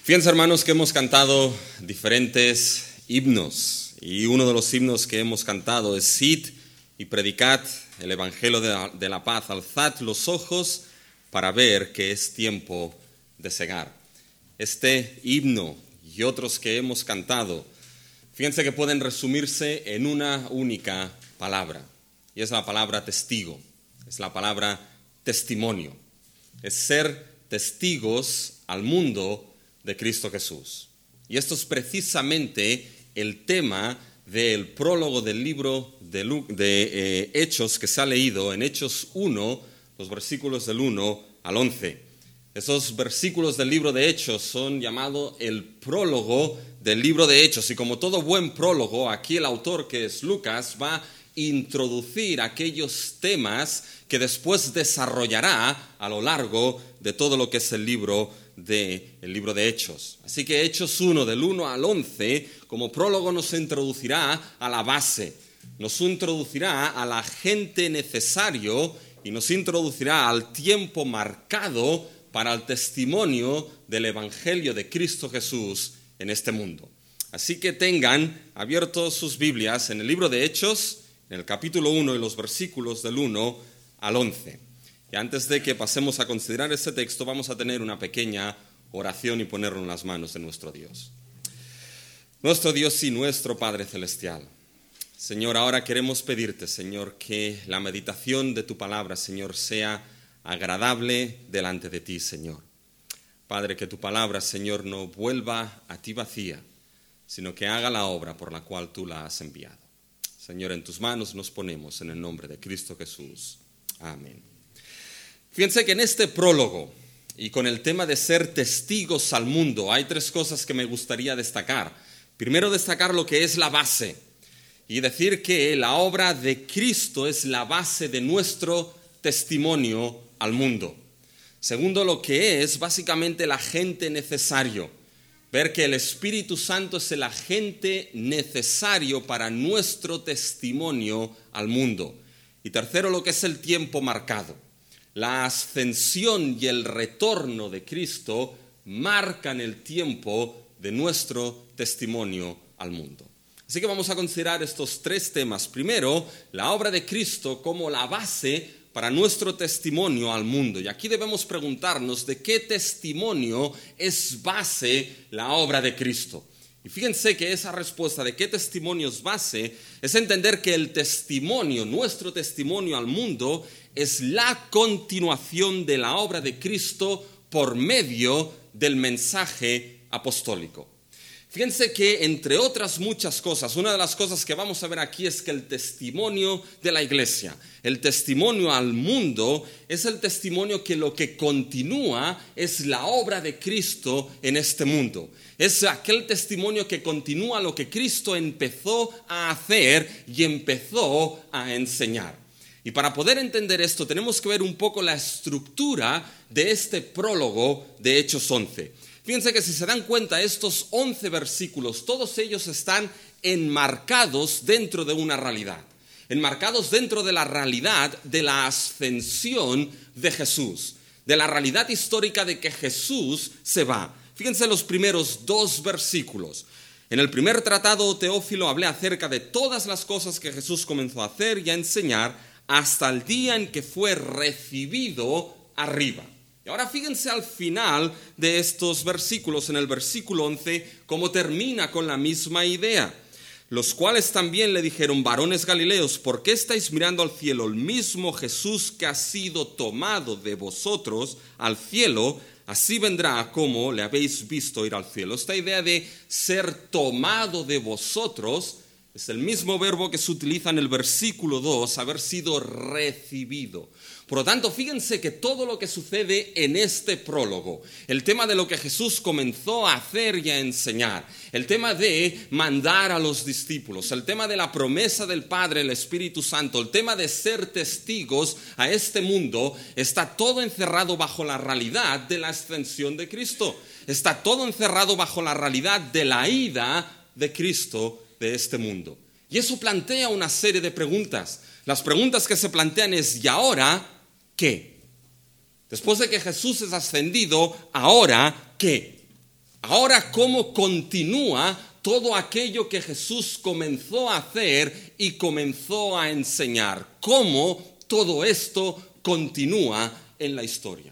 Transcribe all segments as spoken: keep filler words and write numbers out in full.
Fíjense, hermanos, que hemos cantado diferentes himnos y uno de los himnos que hemos cantado es Sid y predicad el evangelio de la, de la paz, alzad los ojos para ver que es tiempo de cegar. Este himno y otros que hemos cantado, fíjense que pueden resumirse en una única palabra, y es la palabra testigo, es la palabra testimonio, es ser testigos al mundo de Cristo Jesús. Y esto es precisamente el tema del prólogo del libro de, Lu- de eh, Hechos que se ha leído en Hechos uno, los versículos del uno al once. Esos versículos del libro de Hechos son llamados el prólogo del libro de Hechos. Y como todo buen prólogo, aquí el autor, que es Lucas, va a introducir aquellos temas que después desarrollará a lo largo de todo lo que es el libro de, el libro de Hechos. Así que Hechos uno, del uno al once, como prólogo nos introducirá a la base, nos introducirá al agente necesario y nos introducirá al tiempo marcado para el testimonio del Evangelio de Cristo Jesús en este mundo. Así que tengan abiertos sus Biblias en el libro de Hechos, en el capítulo uno y los versículos del uno al once. Y antes de que pasemos a considerar este texto, vamos a tener una pequeña oración y ponerlo en las manos de nuestro Dios. Nuestro Dios y nuestro Padre Celestial, Señor, ahora queremos pedirte, Señor, que la meditación de tu palabra, Señor, sea agradable delante de ti, Señor. Padre, que tu palabra, Señor, no vuelva a ti vacía, sino que haga la obra por la cual tú la has enviado. Señor, en tus manos nos ponemos en el nombre de Cristo Jesús. Amén. Fíjense que en este prólogo y con el tema de ser testigos al mundo, hay tres cosas que me gustaría destacar. Primero, destacar lo que es la base y decir que la obra de Cristo es la base de nuestro testimonio al mundo. Segundo, lo que es básicamente el agente necesario. Ver que el Espíritu Santo es el agente necesario para nuestro testimonio al mundo. Y tercero, lo que es el tiempo marcado. La ascensión y el retorno de Cristo marcan el tiempo de nuestro testimonio al mundo. Así que vamos a considerar estos tres temas. Primero, la obra de Cristo como la base para nuestro testimonio al mundo. Y aquí debemos preguntarnos de qué testimonio es base la obra de Cristo. Y fíjense que esa respuesta de qué testimonio es base es entender que el testimonio, nuestro testimonio al mundo, es la continuación de la obra de Cristo por medio del mensaje apostólico. Fíjense que, entre otras muchas cosas, una de las cosas que vamos a ver aquí es que el testimonio de la iglesia, el testimonio al mundo, es el testimonio que lo que continúa es la obra de Cristo en este mundo. Es aquel testimonio que continúa lo que Cristo empezó a hacer y empezó a enseñar. Y para poder entender esto tenemos que ver un poco la estructura de este prólogo de Hechos once. Fíjense que si se dan cuenta, estos once versículos, todos ellos están enmarcados dentro de una realidad. Enmarcados dentro de la realidad de la ascensión de Jesús. De la realidad histórica de que Jesús se va. Fíjense los primeros dos versículos. En el primer tratado, Teófilo, hablé acerca de todas las cosas que Jesús comenzó a hacer y a enseñar hasta el día en que fue recibido arriba. Y ahora fíjense al final de estos versículos, en el versículo once, cómo termina con la misma idea. Los cuales también le dijeron: varones galileos, ¿por qué estáis mirando al cielo? El mismo Jesús que ha sido tomado de vosotros al cielo, así vendrá como le habéis visto ir al cielo. Esta idea de ser tomado de vosotros es el mismo verbo que se utiliza en el versículo dos, haber sido recibido. Por lo tanto, fíjense que todo lo que sucede en este prólogo, el tema de lo que Jesús comenzó a hacer y a enseñar, el tema de mandar a los discípulos, el tema de la promesa del Padre, el Espíritu Santo, el tema de ser testigos a este mundo, está todo encerrado bajo la realidad de la ascensión de Cristo. Está todo encerrado bajo la realidad de la ida de Cristo de este mundo. Y eso plantea una serie de preguntas. Las preguntas que se plantean es: ¿y ahora qué? Después de que Jesús es ascendido, ¿ahora qué? Ahora, ¿cómo continúa todo aquello que Jesús comenzó a hacer y comenzó a enseñar? ¿Cómo todo esto continúa en la historia?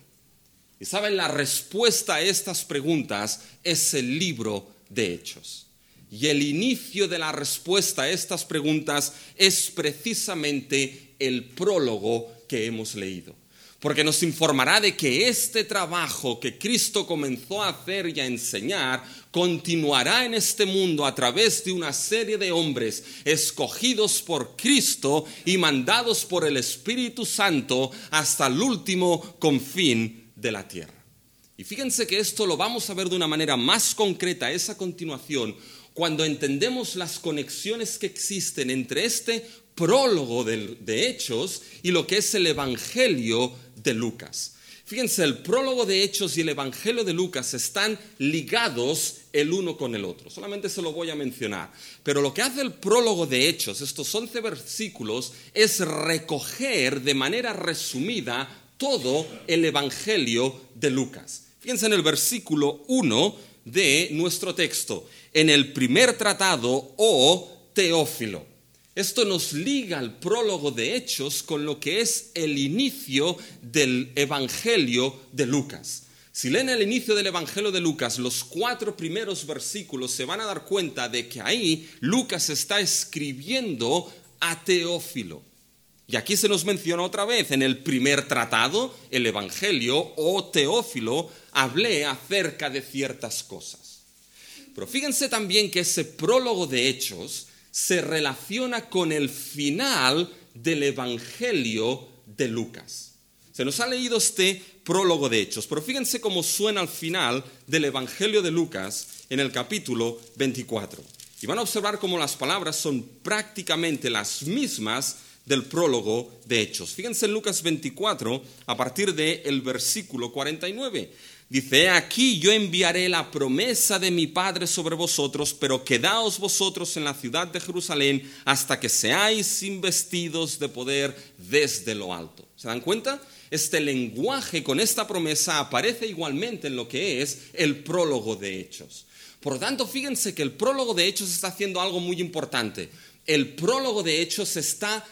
Y saben, la respuesta a estas preguntas es el libro de Hechos. Y el inicio de la respuesta a estas preguntas es precisamente el prólogo que hemos leído. Porque nos informará de que este trabajo que Cristo comenzó a hacer y a enseñar continuará en este mundo a través de una serie de hombres escogidos por Cristo y mandados por el Espíritu Santo hasta el último confín de la tierra. Y fíjense que esto lo vamos a ver de una manera más concreta, esa continuación, cuando entendemos las conexiones que existen entre este prólogo de, de Hechos y lo que es el Evangelio de Lucas. Fíjense, el prólogo de Hechos y el Evangelio de Lucas están ligados el uno con el otro. Solamente se lo voy a mencionar. Pero lo que hace el prólogo de Hechos, estos once versículos, es recoger de manera resumida todo el Evangelio de Lucas. Fíjense en el versículo uno de nuestro texto. En el primer tratado, oh Teófilo. Esto nos liga al prólogo de Hechos con lo que es el inicio del Evangelio de Lucas. Si leen el inicio del Evangelio de Lucas, los cuatro primeros versículos se van a dar cuenta de que ahí Lucas está escribiendo a Teófilo. Y aquí se nos menciona otra vez, en el primer tratado, el Evangelio, o Teófilo, hablé acerca de ciertas cosas. Pero fíjense también que ese prólogo de Hechos se relaciona con el final del Evangelio de Lucas. Se nos ha leído este prólogo de Hechos, pero fíjense cómo suena al final del Evangelio de Lucas en el capítulo veinticuatro. Y van a observar cómo las palabras son prácticamente las mismas del prólogo de Hechos. Fíjense en Lucas veinticuatro, a partir del versículo cuarenta y nueve. Dice, aquí yo enviaré la promesa de mi Padre sobre vosotros, pero quedaos vosotros en la ciudad de Jerusalén hasta que seáis investidos de poder desde lo alto. ¿Se dan cuenta? Este lenguaje con esta promesa aparece igualmente en lo que es el prólogo de Hechos. Por lo tanto, fíjense que el prólogo de Hechos está haciendo algo muy importante. El prólogo de Hechos está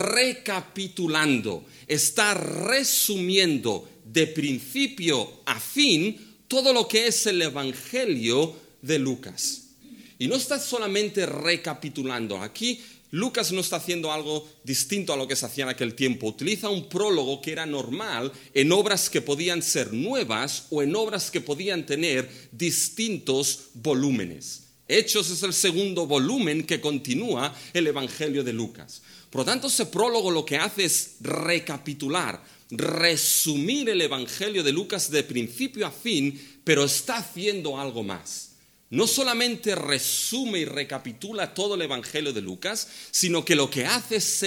recapitulando, está resumiendo de principio a fin todo lo que es el Evangelio de Lucas. Y no está solamente recapitulando. Aquí Lucas no está haciendo algo distinto a lo que se hacía en aquel tiempo. Utiliza un prólogo que era normal en obras que podían ser nuevas o en obras que podían tener distintos volúmenes. Hechos es el segundo volumen que continúa el Evangelio de Lucas. Por lo tanto, ese prólogo lo que hace es recapitular, resumir el Evangelio de Lucas de principio a fin, pero está haciendo algo más. No solamente resume y recapitula todo el Evangelio de Lucas, sino que lo que hace es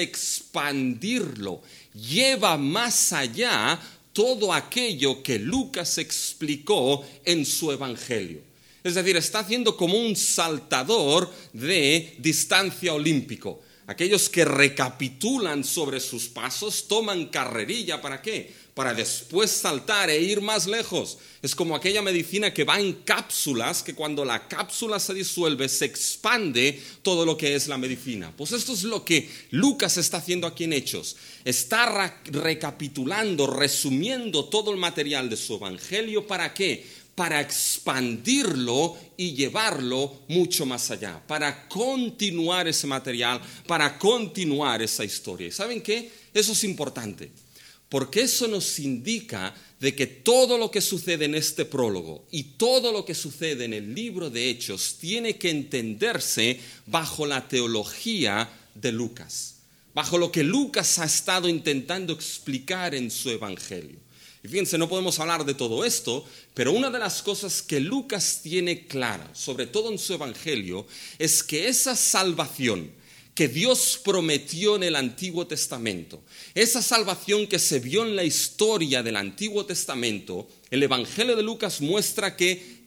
expandirlo, lleva más allá todo aquello que Lucas explicó en su Evangelio. Es decir, está haciendo como un saltador de distancia olímpico. Aquellos que recapitulan sobre sus pasos toman carrerilla, ¿para qué? Para después saltar e ir más lejos. Es como aquella medicina que va en cápsulas, que cuando la cápsula se disuelve se expande todo lo que es la medicina. Pues esto es lo que Lucas está haciendo aquí en Hechos. Está recapitulando, resumiendo todo el material de su evangelio. ¿Para qué? Para expandirlo y llevarlo mucho más allá, para continuar ese material, para continuar esa historia. ¿Y saben qué? Eso es importante, porque eso nos indica de que todo lo que sucede en este prólogo y todo lo que sucede en el libro de Hechos tiene que entenderse bajo la teología de Lucas, bajo lo que Lucas ha estado intentando explicar en su evangelio. Y fíjense, no podemos hablar de todo esto, pero una de las cosas que Lucas tiene clara, sobre todo en su evangelio, es que esa salvación que Dios prometió en el Antiguo Testamento, esa salvación que se vio en la historia del Antiguo Testamento, el evangelio de Lucas muestra que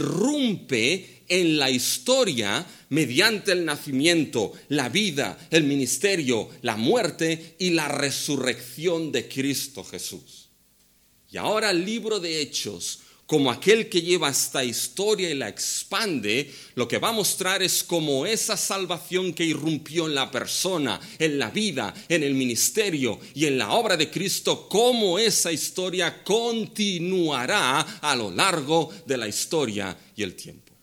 irrumpe en la historia mediante el nacimiento, la vida, el ministerio, la muerte y la resurrección de Cristo Jesús. Y ahora el libro de Hechos como aquel que lleva esta historia y la expande, lo que va a mostrar es cómo esa salvación que irrumpió en la persona, en la vida, en el ministerio y en la obra de Cristo, cómo esa historia continuará a lo largo de la historia y el tiempo.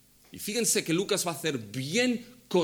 Y fíjense que Lucas va a hacer bien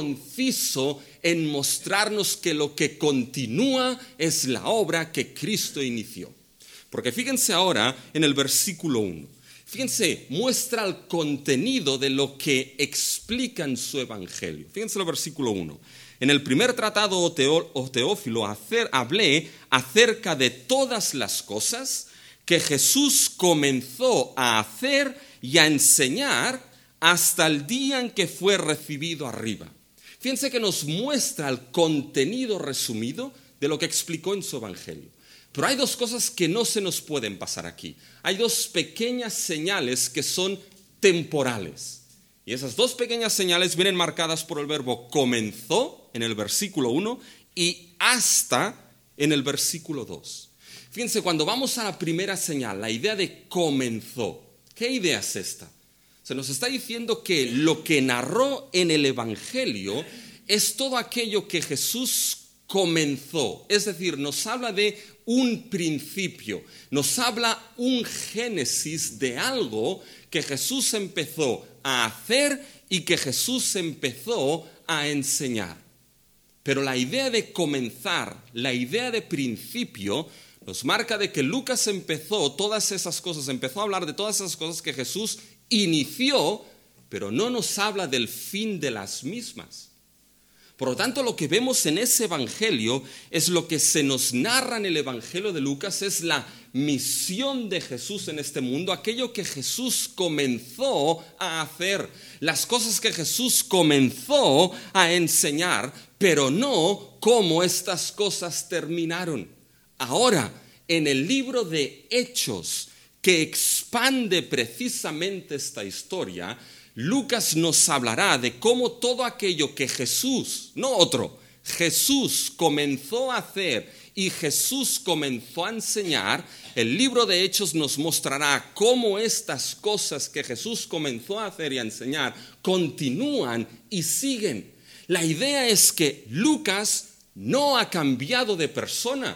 conciso en mostrarnos que lo que continúa es la obra que Cristo inició. Porque fíjense ahora en el versículo uno. Fíjense, muestra el contenido de lo que explica en su evangelio. Fíjense el versículo uno. En el primer tratado, o, teó, o Teófilo, hacer, hablé acerca de todas las cosas que Jesús comenzó a hacer y a enseñar hasta el día en que fue recibido arriba. Fíjense que nos muestra el contenido resumido de lo que explicó en su evangelio. Pero hay dos cosas que no se nos pueden pasar aquí. Hay dos pequeñas señales que son temporales. Y esas dos pequeñas señales vienen marcadas por el verbo comenzó en el versículo uno y hasta en el versículo dos. Fíjense, cuando vamos a la primera señal, la idea de comenzó, ¿qué idea es esta? Se nos está diciendo que lo que narró en el evangelio es todo aquello que Jesús comenzó. Es decir, nos habla de un principio, nos habla un génesis de algo que Jesús empezó a hacer y que Jesús empezó a enseñar. Pero la idea de comenzar, la idea de principio, nos marca de que Lucas empezó todas esas cosas, empezó a hablar de todas esas cosas que Jesús inició, pero no nos habla del fin de las mismas. Por lo tanto, lo que vemos en ese evangelio es lo que se nos narra en el evangelio de Lucas, es la misión de Jesús en este mundo, aquello que Jesús comenzó a hacer, las cosas que Jesús comenzó a enseñar, pero no cómo estas cosas terminaron. Ahora, en el libro de Hechos, que expande precisamente esta historia, Lucas nos hablará de cómo todo aquello que Jesús, no otro, Jesús comenzó a hacer y Jesús comenzó a enseñar. El libro de Hechos nos mostrará cómo estas cosas que Jesús comenzó a hacer y a enseñar continúan y siguen. La idea es que Lucas no ha cambiado de persona,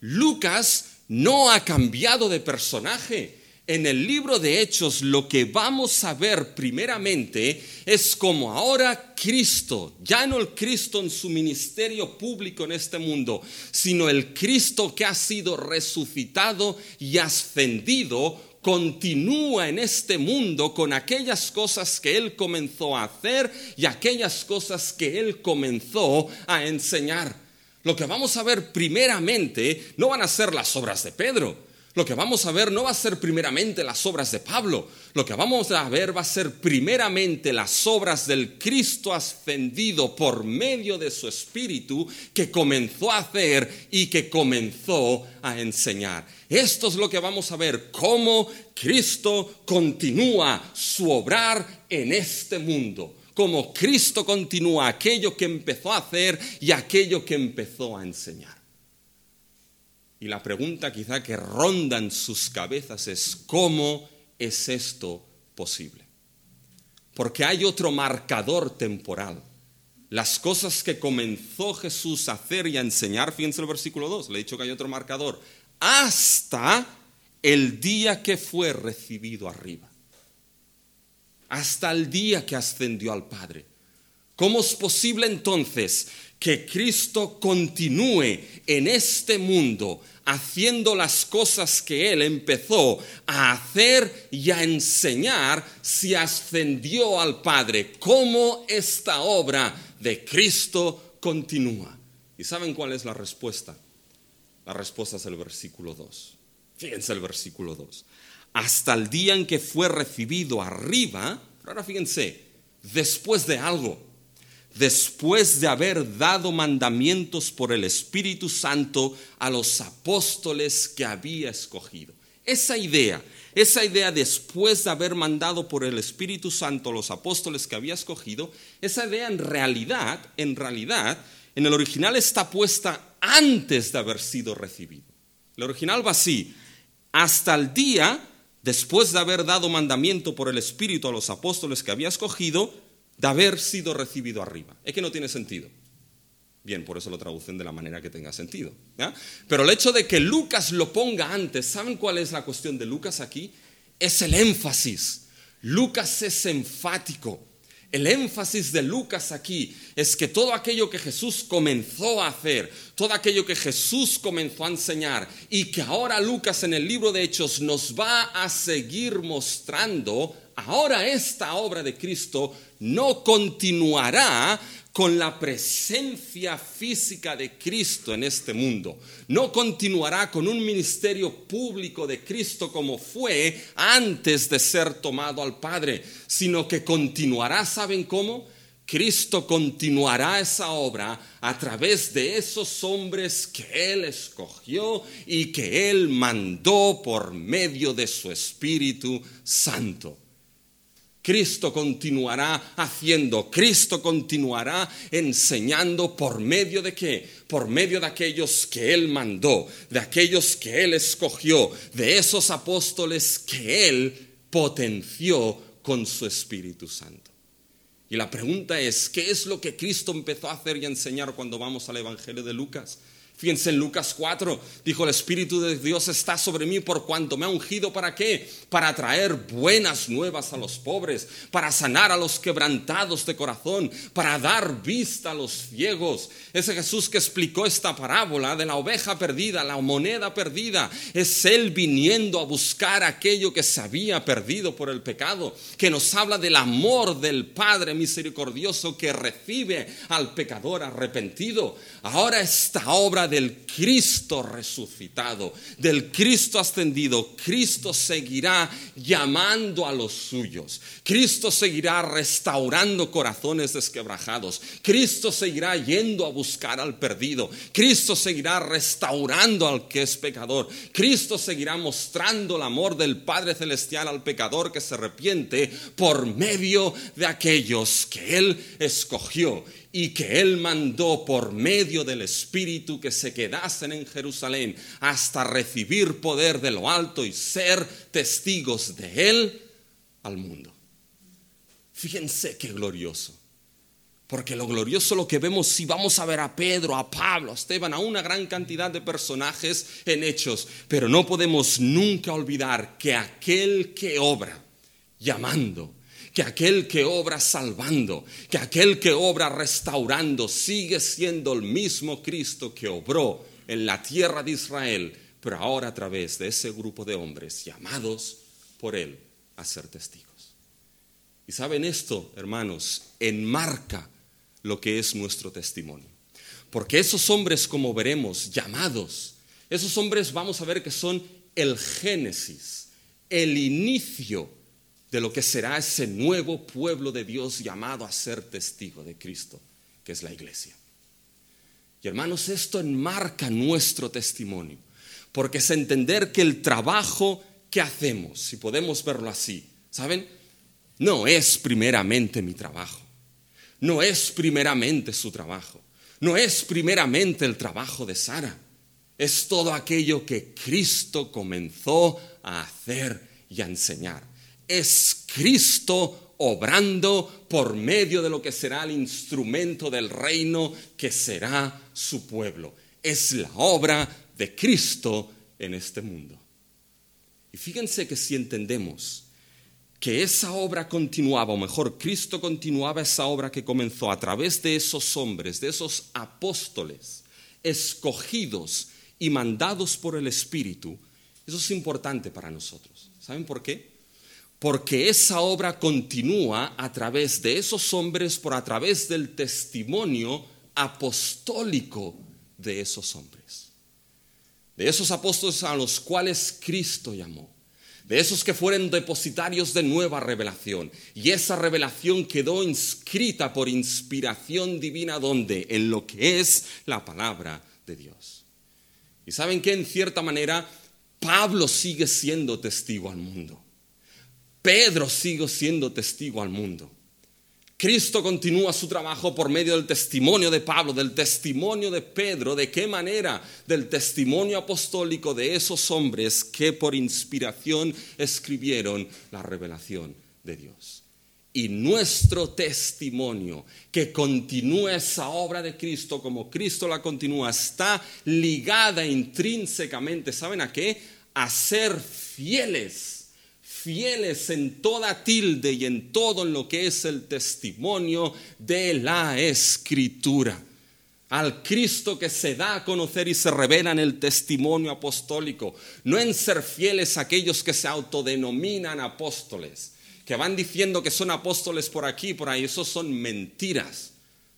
Lucas no ha cambiado de personaje. En el libro de Hechos lo que vamos a ver primeramente es como ahora Cristo, ya no el Cristo en su ministerio público en este mundo, sino el Cristo que ha sido resucitado y ascendido, continúa en este mundo con aquellas cosas que Él comenzó a hacer y aquellas cosas que Él comenzó a enseñar. Lo que vamos a ver primeramente no van a ser las obras de Pedro. Lo que vamos a ver no va a ser primeramente las obras de Pablo. Lo que vamos a ver va a ser primeramente las obras del Cristo ascendido por medio de su Espíritu que comenzó a hacer y que comenzó a enseñar. Esto es lo que vamos a ver, cómo Cristo continúa su obrar en este mundo. Cómo Cristo continúa aquello que empezó a hacer y aquello que empezó a enseñar. Y la pregunta quizá que ronda en sus cabezas es, ¿cómo es esto posible? Porque hay otro marcador temporal. Las cosas que comenzó Jesús a hacer y a enseñar, fíjense el versículo dos, le he dicho que hay otro marcador, hasta el día que fue recibido arriba. Hasta el día que ascendió al Padre. ¿Cómo es posible entonces que Cristo continúe en este mundo haciendo las cosas que Él empezó a hacer y a enseñar si ascendió al Padre? ¿Cómo esta obra de Cristo continúa? ¿Y saben cuál es la respuesta? La respuesta es el versículo dos. Fíjense el versículo dos. Hasta el día en que fue recibido arriba, pero ahora fíjense, después de algo. Después de haber dado mandamientos por el Espíritu Santo a los apóstoles que había escogido. Esa idea, esa idea después de haber mandado por el Espíritu Santo a los apóstoles que había escogido, esa idea en realidad, en realidad, en el original está puesta antes de haber sido recibido. El original va así, hasta el día después de haber dado mandamiento por el Espíritu a los apóstoles que había escogido, de haber sido recibido arriba. Es que no tiene sentido. Bien, por eso lo traducen de la manera que tenga sentido, ¿ya? Pero el hecho de que Lucas lo ponga antes, ¿saben cuál es la cuestión de Lucas aquí? Es el énfasis. Lucas es enfático. El énfasis de Lucas aquí es que todo aquello que Jesús comenzó a hacer, todo aquello que Jesús comenzó a enseñar y que ahora Lucas en el libro de Hechos nos va a seguir mostrando, ahora esta obra de Cristo no continuará con la presencia física de Cristo en este mundo. No continuará con un ministerio público de Cristo como fue antes de ser tomado al Padre, sino que continuará, ¿saben cómo? Cristo continuará esa obra a través de esos hombres que Él escogió y que Él mandó por medio de su Espíritu Santo. Cristo continuará haciendo, Cristo continuará enseñando por medio de ¿qué? Por medio de aquellos que Él mandó, de aquellos que Él escogió, de esos apóstoles que Él potenció con su Espíritu Santo. Y la pregunta es, ¿qué es lo que Cristo empezó a hacer y a enseñar cuando vamos al Evangelio de Lucas? Fíjense en Lucas cuatro, dijo: el Espíritu de Dios está sobre mí por cuanto me ha ungido. ¿Para qué? Para traer buenas nuevas a los pobres, para sanar a los quebrantados de corazón, para dar vista a los ciegos. Ese Jesús que explicó esta parábola de la oveja perdida, la moneda perdida, es Él viniendo a buscar aquello que se había perdido por el pecado, que nos habla del amor del Padre misericordioso que recibe al pecador arrepentido. Ahora esta obra del Cristo resucitado, del Cristo ascendido, Cristo seguirá llamando a los suyos. Cristo seguirá restaurando corazones desquebrajados. Cristo seguirá yendo a buscar al perdido. Cristo seguirá restaurando al que es pecador. Cristo seguirá mostrando el amor del Padre Celestial al pecador que se arrepiente por medio de aquellos que Él escogió y que Él mandó por medio del Espíritu que se quedasen en Jerusalén hasta recibir poder de lo alto y ser testigos de Él al mundo. Fíjense qué glorioso. Porque lo glorioso lo que vemos, si vamos a ver a Pedro, a Pablo, a Esteban, a una gran cantidad de personajes en Hechos, pero no podemos nunca olvidar que aquel que obra llamando, que aquel que obra salvando, que aquel que obra restaurando sigue siendo el mismo Cristo que obró en la tierra de Israel, pero ahora a través de ese grupo de hombres llamados por Él a ser testigos. Y saben, esto, hermanos, enmarca lo que es nuestro testimonio. Porque esos hombres, como veremos, llamados, esos hombres vamos a ver que son el génesis, el inicio de lo que será ese nuevo pueblo de Dios llamado a ser testigo de Cristo, que es la iglesia. Y hermanos, esto enmarca nuestro testimonio, porque es entender que el trabajo que hacemos, si podemos verlo así, ¿saben? No es primeramente mi trabajo, no es primeramente su trabajo, no es primeramente el trabajo de Sara, es todo aquello que Cristo comenzó a hacer y a enseñar. Es Cristo obrando por medio de lo que será el instrumento del reino que será su pueblo. Es la obra de Cristo en este mundo. Y fíjense que si entendemos que esa obra continuaba, o mejor, Cristo continuaba esa obra que comenzó a través de esos hombres, de esos apóstoles, escogidos y mandados por el Espíritu, eso es importante para nosotros. ¿Saben por qué? Porque esa obra continúa a través de esos hombres, por a través del testimonio apostólico de esos hombres. De esos apóstoles a los cuales Cristo llamó. De esos que fueron depositarios de nueva revelación. Y esa revelación quedó inscrita por inspiración divina, ¿dónde? En lo que es la palabra de Dios. Y ¿saben qué? En cierta manera, Pablo sigue siendo testigo al mundo. Pedro sigue siendo testigo al mundo. Cristo continúa su trabajo por medio del testimonio de Pablo, del testimonio de Pedro. ¿De qué manera? Del testimonio apostólico de esos hombres que por inspiración escribieron la revelación de Dios. Y nuestro testimonio, que continúa esa obra de Cristo como Cristo la continúa, está ligada intrínsecamente, ¿saben a qué? A ser fieles. Fieles en toda tilde y en todo en lo que es el testimonio de la Escritura. Al Cristo que se da a conocer y se revela en el testimonio apostólico. No en ser fieles a aquellos que se autodenominan apóstoles, que van diciendo que son apóstoles por aquí y por ahí. Esos son mentiras.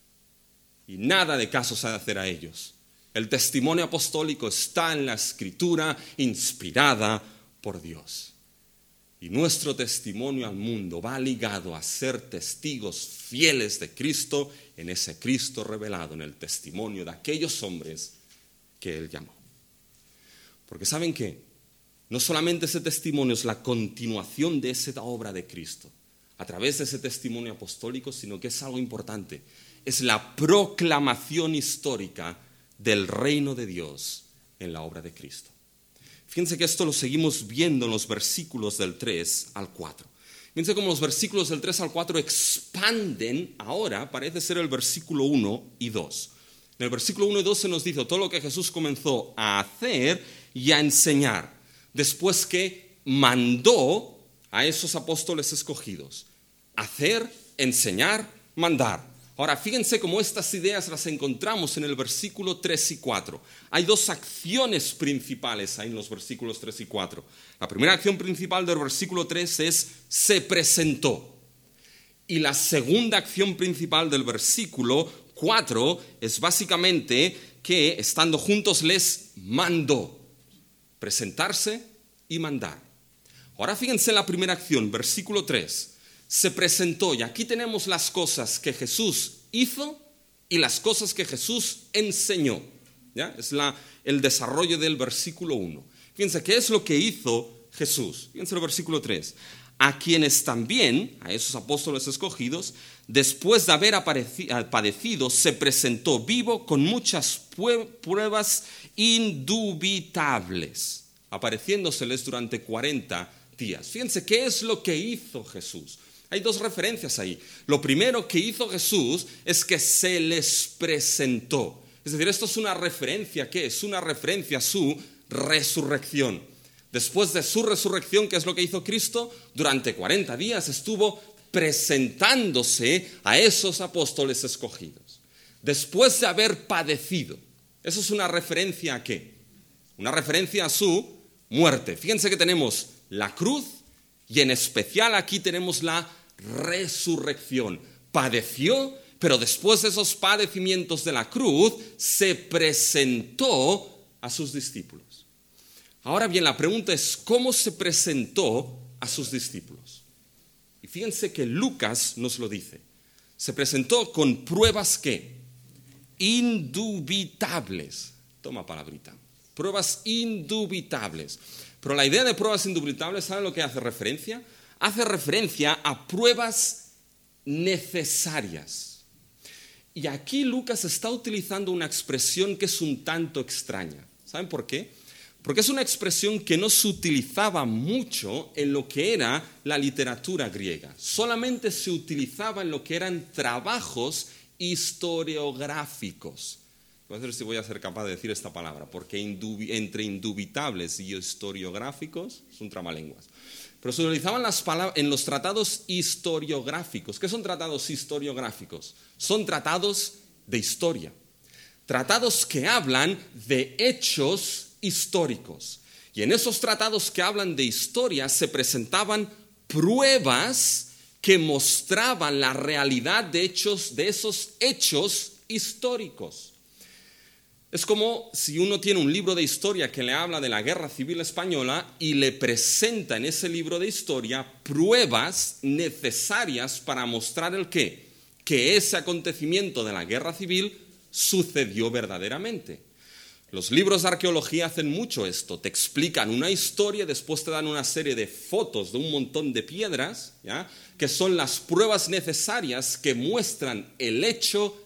Y nada de caso se ha de hacer a ellos. El testimonio apostólico está en la Escritura inspirada por Dios. Y nuestro testimonio al mundo va ligado a ser testigos fieles de Cristo en ese Cristo revelado, en el testimonio de aquellos hombres que Él llamó. Porque ¿saben qué? No solamente ese testimonio es la continuación de esa obra de Cristo, a través de ese testimonio apostólico, sino que es algo importante. Es la proclamación histórica del reino de Dios en la obra de Cristo. Fíjense que esto lo seguimos viendo en los versículos del tres al cuatro. Fíjense cómo los versículos del tres al cuatro expanden ahora, parece ser el versículo uno y dos. En el versículo uno y dos se nos dice todo lo que Jesús comenzó a hacer y a enseñar, después que mandó a esos apóstoles escogidos. Hacer, enseñar, mandar. Ahora, fíjense cómo estas ideas las encontramos en el versículo tres y cuatro. Hay dos acciones principales ahí en los versículos tres y cuatro. La primera acción principal del versículo tres es se presentó. Y la segunda acción principal del versículo cuatro es básicamente que estando juntos les mandó. Presentarse y mandar. Ahora fíjense en la primera acción, versículo tres. Se presentó, y aquí tenemos las cosas que Jesús hizo y las cosas que Jesús enseñó. ¿Ya? Es la, el desarrollo del versículo uno. Fíjense, ¿qué es lo que hizo Jesús? Fíjense el versículo tres. A quienes también, a esos apóstoles escogidos, después de haber aparecido, padecido, se presentó vivo con muchas pruebas indubitables, apareciéndoseles durante cuarenta días. Fíjense, ¿qué es lo que hizo Jesús? Hay dos referencias ahí. Lo primero que hizo Jesús es que se les presentó. Es decir, esto es una referencia, ¿qué? Es una referencia a su resurrección. Después de su resurrección, ¿qué es lo que hizo Cristo? Durante cuarenta días estuvo presentándose a esos apóstoles escogidos. Después de haber padecido. Eso es una referencia a ¿qué? Una referencia a su muerte. Fíjense que tenemos la cruz y en especial aquí tenemos la resurrección. Padeció, pero después de esos padecimientos de la cruz, se presentó a sus discípulos. Ahora bien, la pregunta es, ¿cómo se presentó a sus discípulos? Y fíjense que Lucas nos lo dice. Se presentó con pruebas ¿qué? Indubitables. Toma palabrita. Pruebas indubitables. Pero la idea de pruebas indubitables, ¿saben lo que hace referencia? Hace referencia a pruebas necesarias. Y aquí Lucas está utilizando una expresión que es un tanto extraña. ¿Saben por qué? Porque es una expresión que no se utilizaba mucho en lo que era la literatura griega. Solamente se utilizaba en lo que eran trabajos historiográficos. Voy a ver si voy a ser capaz de decir esta palabra, porque indubi- entre indubitables y historiográficos es un tramalenguas. Pero se utilizaban las palabras en los tratados historiográficos. ¿Qué son tratados historiográficos? Son tratados de historia. Tratados que hablan de hechos históricos. Y en esos tratados que hablan de historia se presentaban pruebas que mostraban la realidad de hechos, de esos hechos históricos. Es como si uno tiene un libro de historia que le habla de la Guerra Civil Española y le presenta en ese libro de historia pruebas necesarias para mostrar el qué, que ese acontecimiento de la Guerra Civil sucedió verdaderamente. Los libros de arqueología hacen mucho esto, te explican una historia y después te dan una serie de fotos de un montón de piedras, ¿ya?, que son las pruebas necesarias que muestran el hecho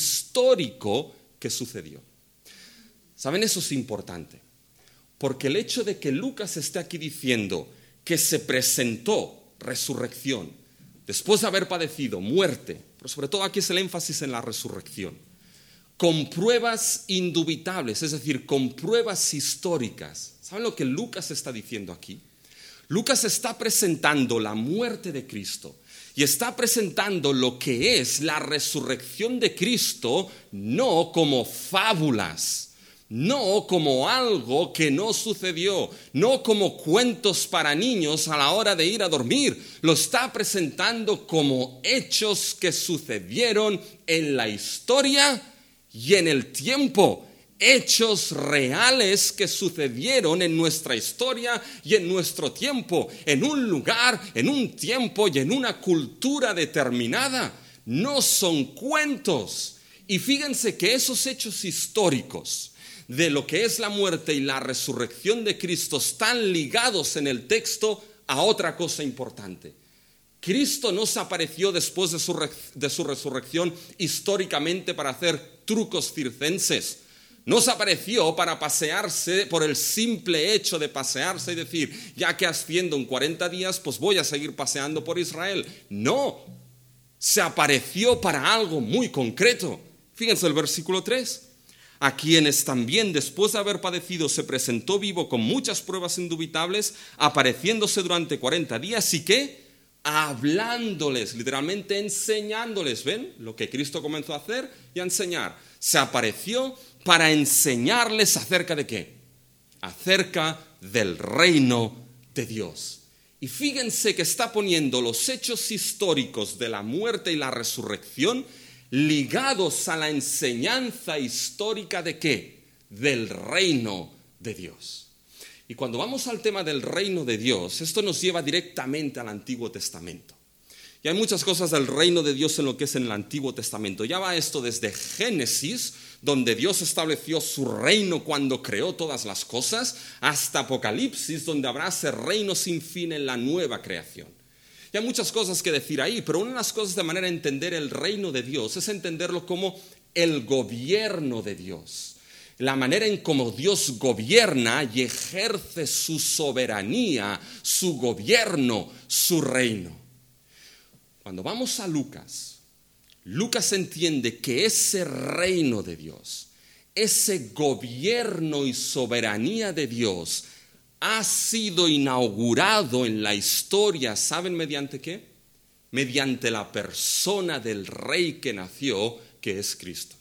histórico que sucedió. ¿Saben? Eso es importante, porque el hecho de que Lucas esté aquí diciendo que se presentó resurrección después de haber padecido muerte, pero sobre todo aquí es el énfasis en la resurrección, con pruebas indubitables, es decir, con pruebas históricas. ¿Saben lo que Lucas está diciendo aquí? Lucas está presentando la muerte de Cristo y está presentando lo que es la resurrección de Cristo no como fábulas, no como algo que no sucedió, no como cuentos para niños a la hora de ir a dormir. Lo está presentando como hechos que sucedieron en la historia y en el tiempo, hechos reales que sucedieron en nuestra historia y en nuestro tiempo, en un lugar, en un tiempo y en una cultura determinada. No son cuentos. Y fíjense que esos hechos históricos de lo que es la muerte y la resurrección de Cristo están ligados en el texto a otra cosa importante. Cristo no se apareció después de su, de su resurrección históricamente para hacer trucos circenses. No se apareció para pasearse por el simple hecho de pasearse y decir, ya que asciendo en cuarenta días, pues voy a seguir paseando por Israel. No, se apareció para algo muy concreto. Fíjense el versículo tres. A quienes también después de haber padecido se presentó vivo con muchas pruebas indubitables, apareciéndose durante cuarenta días y ¿qué? Hablándoles, literalmente enseñándoles. ¿Ven? Lo que Cristo comenzó a hacer y a enseñar. Se apareció para enseñarles acerca de ¿qué? Acerca del reino de Dios. Y fíjense que está poniendo los hechos históricos de la muerte y la resurrección ligados a la enseñanza histórica de ¿qué? Del reino de Dios. Y cuando vamos al tema del reino de Dios, esto nos lleva directamente al Antiguo Testamento. Y hay muchas cosas del reino de Dios en lo que es en el Antiguo Testamento. Ya va esto desde Génesis, donde Dios estableció su reino cuando creó todas las cosas, hasta Apocalipsis, donde habrá ese reino sin fin en la nueva creación. Y hay muchas cosas que decir ahí, pero una de las cosas de manera de entender el reino de Dios es entenderlo como el gobierno de Dios. La manera en cómo Dios gobierna y ejerce su soberanía, su gobierno, su reino. Cuando vamos a Lucas, Lucas entiende que ese reino de Dios, ese gobierno y soberanía de Dios ha sido inaugurado en la historia, ¿saben mediante qué? Mediante la persona del rey que nació, que es Cristo.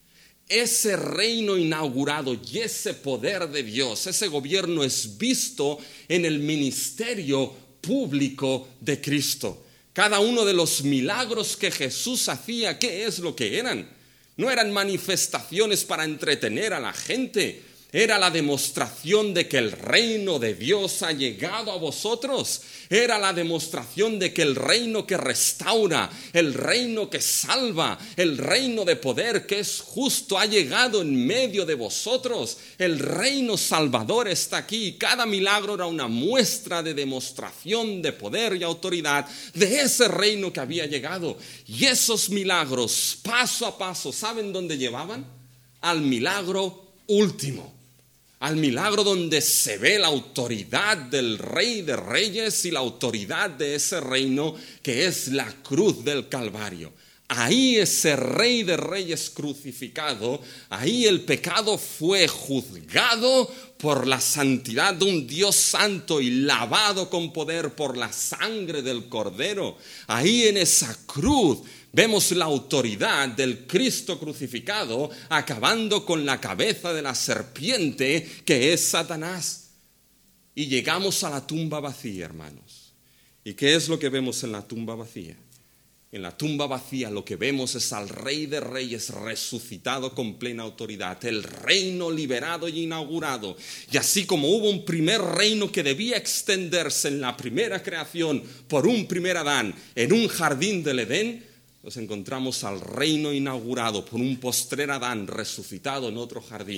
Ese reino inaugurado y ese poder de Dios, ese gobierno es visto en el ministerio público de Cristo. Cada uno de los milagros que Jesús hacía, ¿qué es lo que eran? No eran manifestaciones para entretener a la gente. Era la demostración de que el reino de Dios ha llegado a vosotros. Era la demostración de que el reino que restaura, el reino que salva, el reino de poder que es justo ha llegado en medio de vosotros. El reino salvador está aquí. Cada milagro era una muestra de demostración de poder y autoridad de ese reino que había llegado. Y esos milagros, paso a paso, ¿saben dónde llevaban? Al milagro último. Al milagro donde se ve la autoridad del Rey de Reyes y la autoridad de ese reino que es la cruz del Calvario. Ahí ese Rey de Reyes crucificado, ahí el pecado fue juzgado por la santidad de un Dios santo y lavado con poder por la sangre del Cordero. Ahí en esa cruz vemos la autoridad del Cristo crucificado acabando con la cabeza de la serpiente que es Satanás. Y llegamos a la tumba vacía, hermanos. ¿Y qué es lo que vemos en la tumba vacía? En la tumba vacía lo que vemos es al Rey de Reyes resucitado con plena autoridad, el reino liberado y inaugurado. Y así como hubo un primer reino que debía extenderse en la primera creación por un primer Adán en un jardín del Edén, nos encontramos al reino inaugurado por un postrer Adán resucitado en otro jardín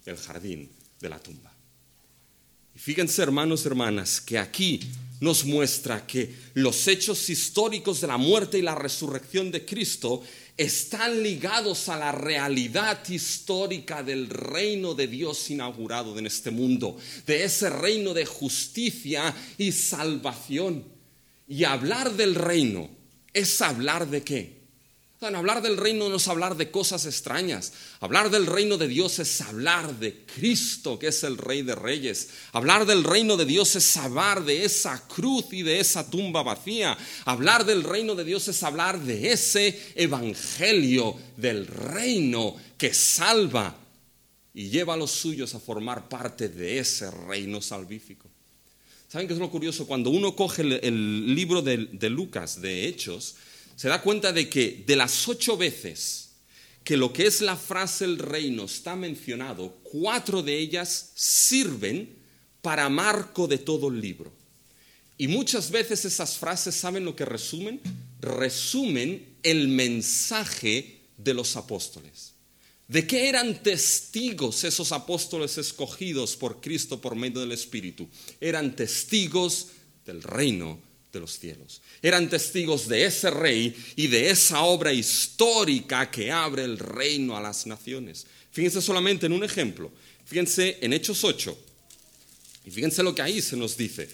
el jardín de la tumba. Y fíjense, hermanos y hermanas, que aquí nos muestra que los hechos históricos de la muerte y la resurrección de Cristo están ligados a la realidad histórica del reino de Dios inaugurado en este mundo, de ese reino de justicia y salvación. Y hablar del reino es hablar de ¿qué? Bueno, hablar del reino no es hablar de cosas extrañas. Hablar del reino de Dios es hablar de Cristo, que es el Rey de Reyes. Hablar del reino de Dios es hablar de esa cruz y de esa tumba vacía. Hablar del reino de Dios es hablar de ese evangelio del reino que salva y lleva a los suyos a formar parte de ese reino salvífico. ¿Saben qué es lo curioso? Cuando uno coge el, el libro de, de Lucas, de Hechos, se da cuenta de que de las ocho veces que lo que es la frase el reino está mencionado, cuatro de ellas sirven para marco de todo el libro. Y muchas veces esas frases, ¿saben lo que resumen? Resumen el mensaje de los apóstoles. ¿De qué eran testigos esos apóstoles escogidos por Cristo por medio del Espíritu? Eran testigos del reino de los cielos. Eran testigos de ese rey y de esa obra histórica que abre el reino a las naciones. Fíjense solamente en un ejemplo. Fíjense en Hechos ocho. Y fíjense lo que ahí se nos dice.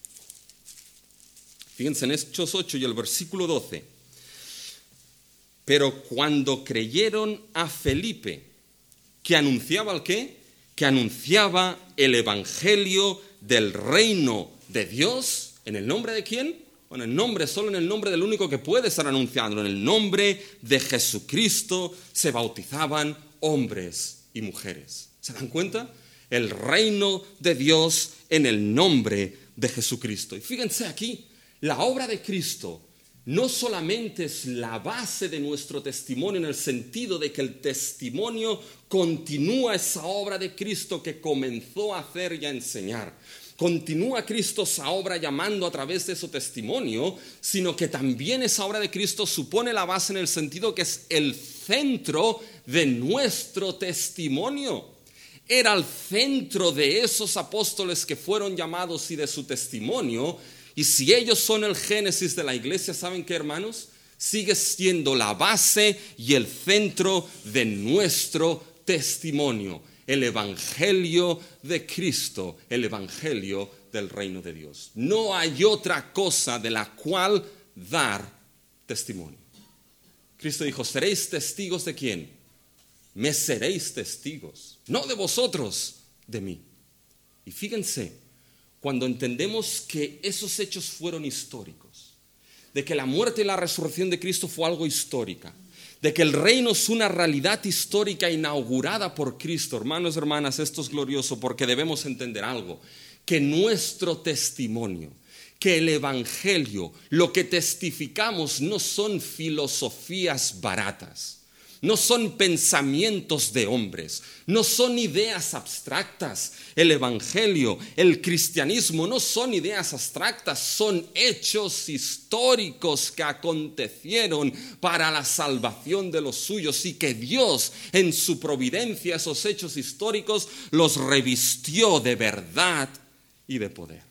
Fíjense en Hechos ocho y el versículo doce. Pero cuando creyeron a Felipe, que anunciaba el qué? Que anunciaba el evangelio del reino de Dios. ¿En el nombre de quién? Bueno, en nombre, solo en el nombre del único que puede estar anunciando. En el nombre de Jesucristo se bautizaban hombres y mujeres. ¿Se dan cuenta? El reino de Dios en el nombre de Jesucristo. Y fíjense aquí, la obra de Cristo no solamente es la base de nuestro testimonio en el sentido de que el testimonio continúa esa obra de Cristo que comenzó a hacer y a enseñar. Continúa Cristo esa obra llamando a través de su testimonio, sino que también esa obra de Cristo supone la base en el sentido que es el centro de nuestro testimonio. Era el centro de esos apóstoles que fueron llamados y de su testimonio. Y si ellos son el génesis de la iglesia, ¿saben qué, hermanos? Sigue siendo la base y el centro de nuestro testimonio. El evangelio de Cristo, el evangelio del reino de Dios. No hay otra cosa de la cual dar testimonio. Cristo dijo, ¿seréis testigos de quién? Me seréis testigos, no de vosotros, de mí. Y fíjense, cuando entendemos que esos hechos fueron históricos, de que la muerte y la resurrección de Cristo fue algo histórica, de que el reino es una realidad histórica inaugurada por Cristo. Hermanos y hermanas, esto es glorioso porque debemos entender algo, que nuestro testimonio, que el evangelio, lo que testificamos no son filosofías baratas. No son pensamientos de hombres, no son ideas abstractas. El evangelio, el cristianismo no son ideas abstractas, son hechos históricos que acontecieron para la salvación de los suyos y que Dios en su providencia esos hechos históricos los revistió de verdad y de poder.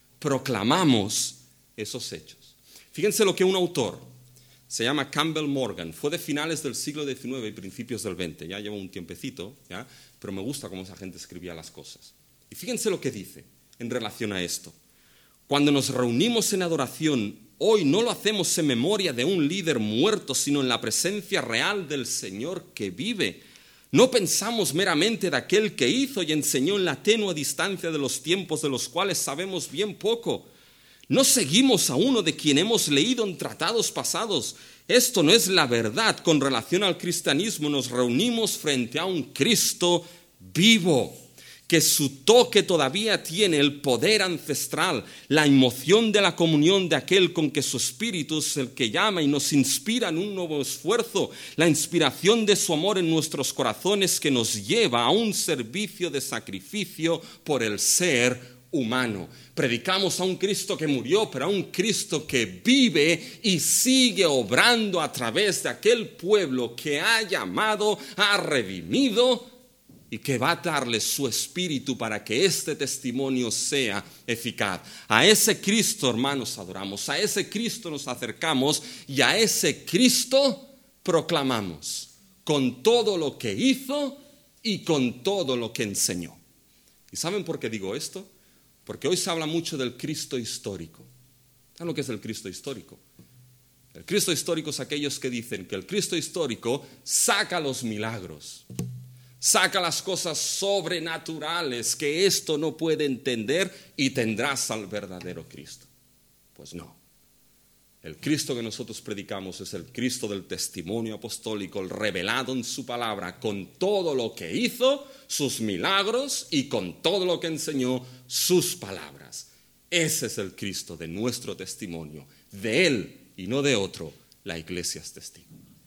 Proclamamos esos hechos. Fíjense lo que un autor, se llama Campbell Morgan, fue de finales del siglo diecinueve y principios del veinte, ya lleva un tiempecito, ¿ya? Pero me gusta cómo esa gente escribía las cosas. Y fíjense lo que dice en relación a esto. Cuando nos reunimos en adoración, hoy no lo hacemos en memoria de un líder muerto, sino en la presencia real del Señor que vive. No pensamos meramente de aquel que hizo y enseñó en la tenue distancia de los tiempos de los cuales sabemos bien poco. No seguimos a uno de quien hemos leído en tratados pasados. Esto no es la verdad. Con relación al cristianismo nos reunimos frente a un Cristo vivo, que su toque todavía tiene el poder ancestral, la emoción de la comunión de aquel con que su espíritu es el que llama y nos inspira en un nuevo esfuerzo, la inspiración de su amor en nuestros corazones que nos lleva a un servicio de sacrificio por el ser humano. Predicamos a un Cristo que murió, pero a un Cristo que vive y sigue obrando a través de aquel pueblo que ha llamado, ha redimido y que va a darle su espíritu para que este testimonio sea eficaz. A ese Cristo, hermanos, adoramos, a ese Cristo nos acercamos y a ese Cristo proclamamos con todo lo que hizo y con todo lo que enseñó. ¿Y saben por qué digo esto? Porque hoy se habla mucho del Cristo histórico. ¿Saben lo que es el Cristo histórico? El Cristo histórico es aquellos que dicen que el Cristo histórico saca los milagros, saca las cosas sobrenaturales que esto no puede entender y tendrás al verdadero Cristo. Pues no. El Cristo que nosotros predicamos es el Cristo del testimonio apostólico, el revelado en su palabra, con todo lo que hizo, sus milagros y con todo lo que enseñó, sus palabras. Ese es el Cristo de nuestro testimonio. De Él y no de otro, la iglesia es testigo.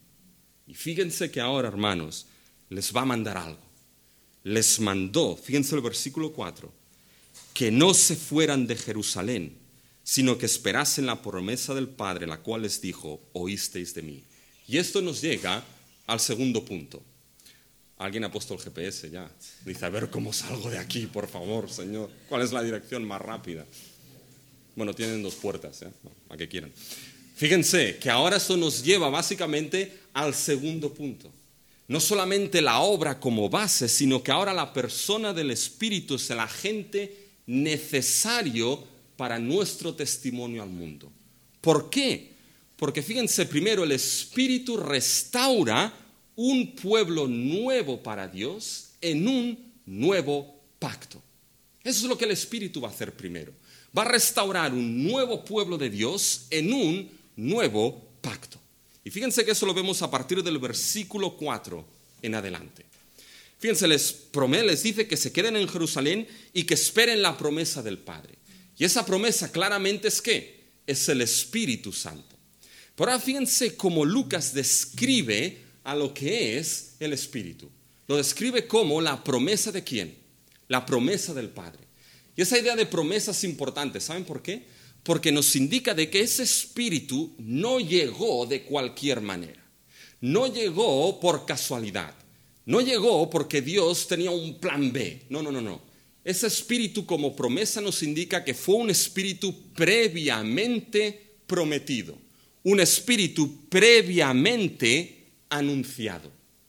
Y fíjense que ahora, hermanos, les va a mandar algo. Les mandó, fíjense el versículo cuatro, que no se fueran de Jerusalén, sino que esperasen la promesa del Padre, la cual les dijo, oísteis de mí. Y esto nos llega al segundo punto. Alguien ha puesto el G P S ya. Dice, a ver cómo salgo de aquí, por favor, Señor. ¿Cuál es la dirección más rápida? Bueno, tienen dos puertas, ¿eh? No, a que quieran. Fíjense que ahora esto nos lleva básicamente al segundo punto. No solamente la obra como base, sino que ahora la persona del Espíritu es el agente necesario para nuestro testimonio al mundo. ¿Por qué? Porque fíjense, primero el Espíritu restaura un pueblo nuevo para Dios en un nuevo pacto. Eso es lo que el Espíritu va a hacer primero. Va a restaurar un nuevo pueblo de Dios en un nuevo pacto. Y fíjense que eso lo vemos a partir del versículo cuatro en adelante. Fíjense, les, promete, les dice que se queden en Jerusalén y que esperen la promesa del Padre. Y esa promesa claramente es ¿qué? Es el Espíritu Santo. Pero ahora fíjense cómo Lucas describe a lo que es el Espíritu. Lo describe como la promesa de ¿quién? La promesa del Padre. Y esa idea de promesa es importante. ¿Saben por qué? Porque nos indica de que ese Espíritu no llegó de cualquier manera. No llegó por casualidad. No llegó porque Dios tenía un plan B. No, no, no, no. Ese Espíritu como promesa nos indica que fue un Espíritu previamente prometido. Un Espíritu previamente anunciado.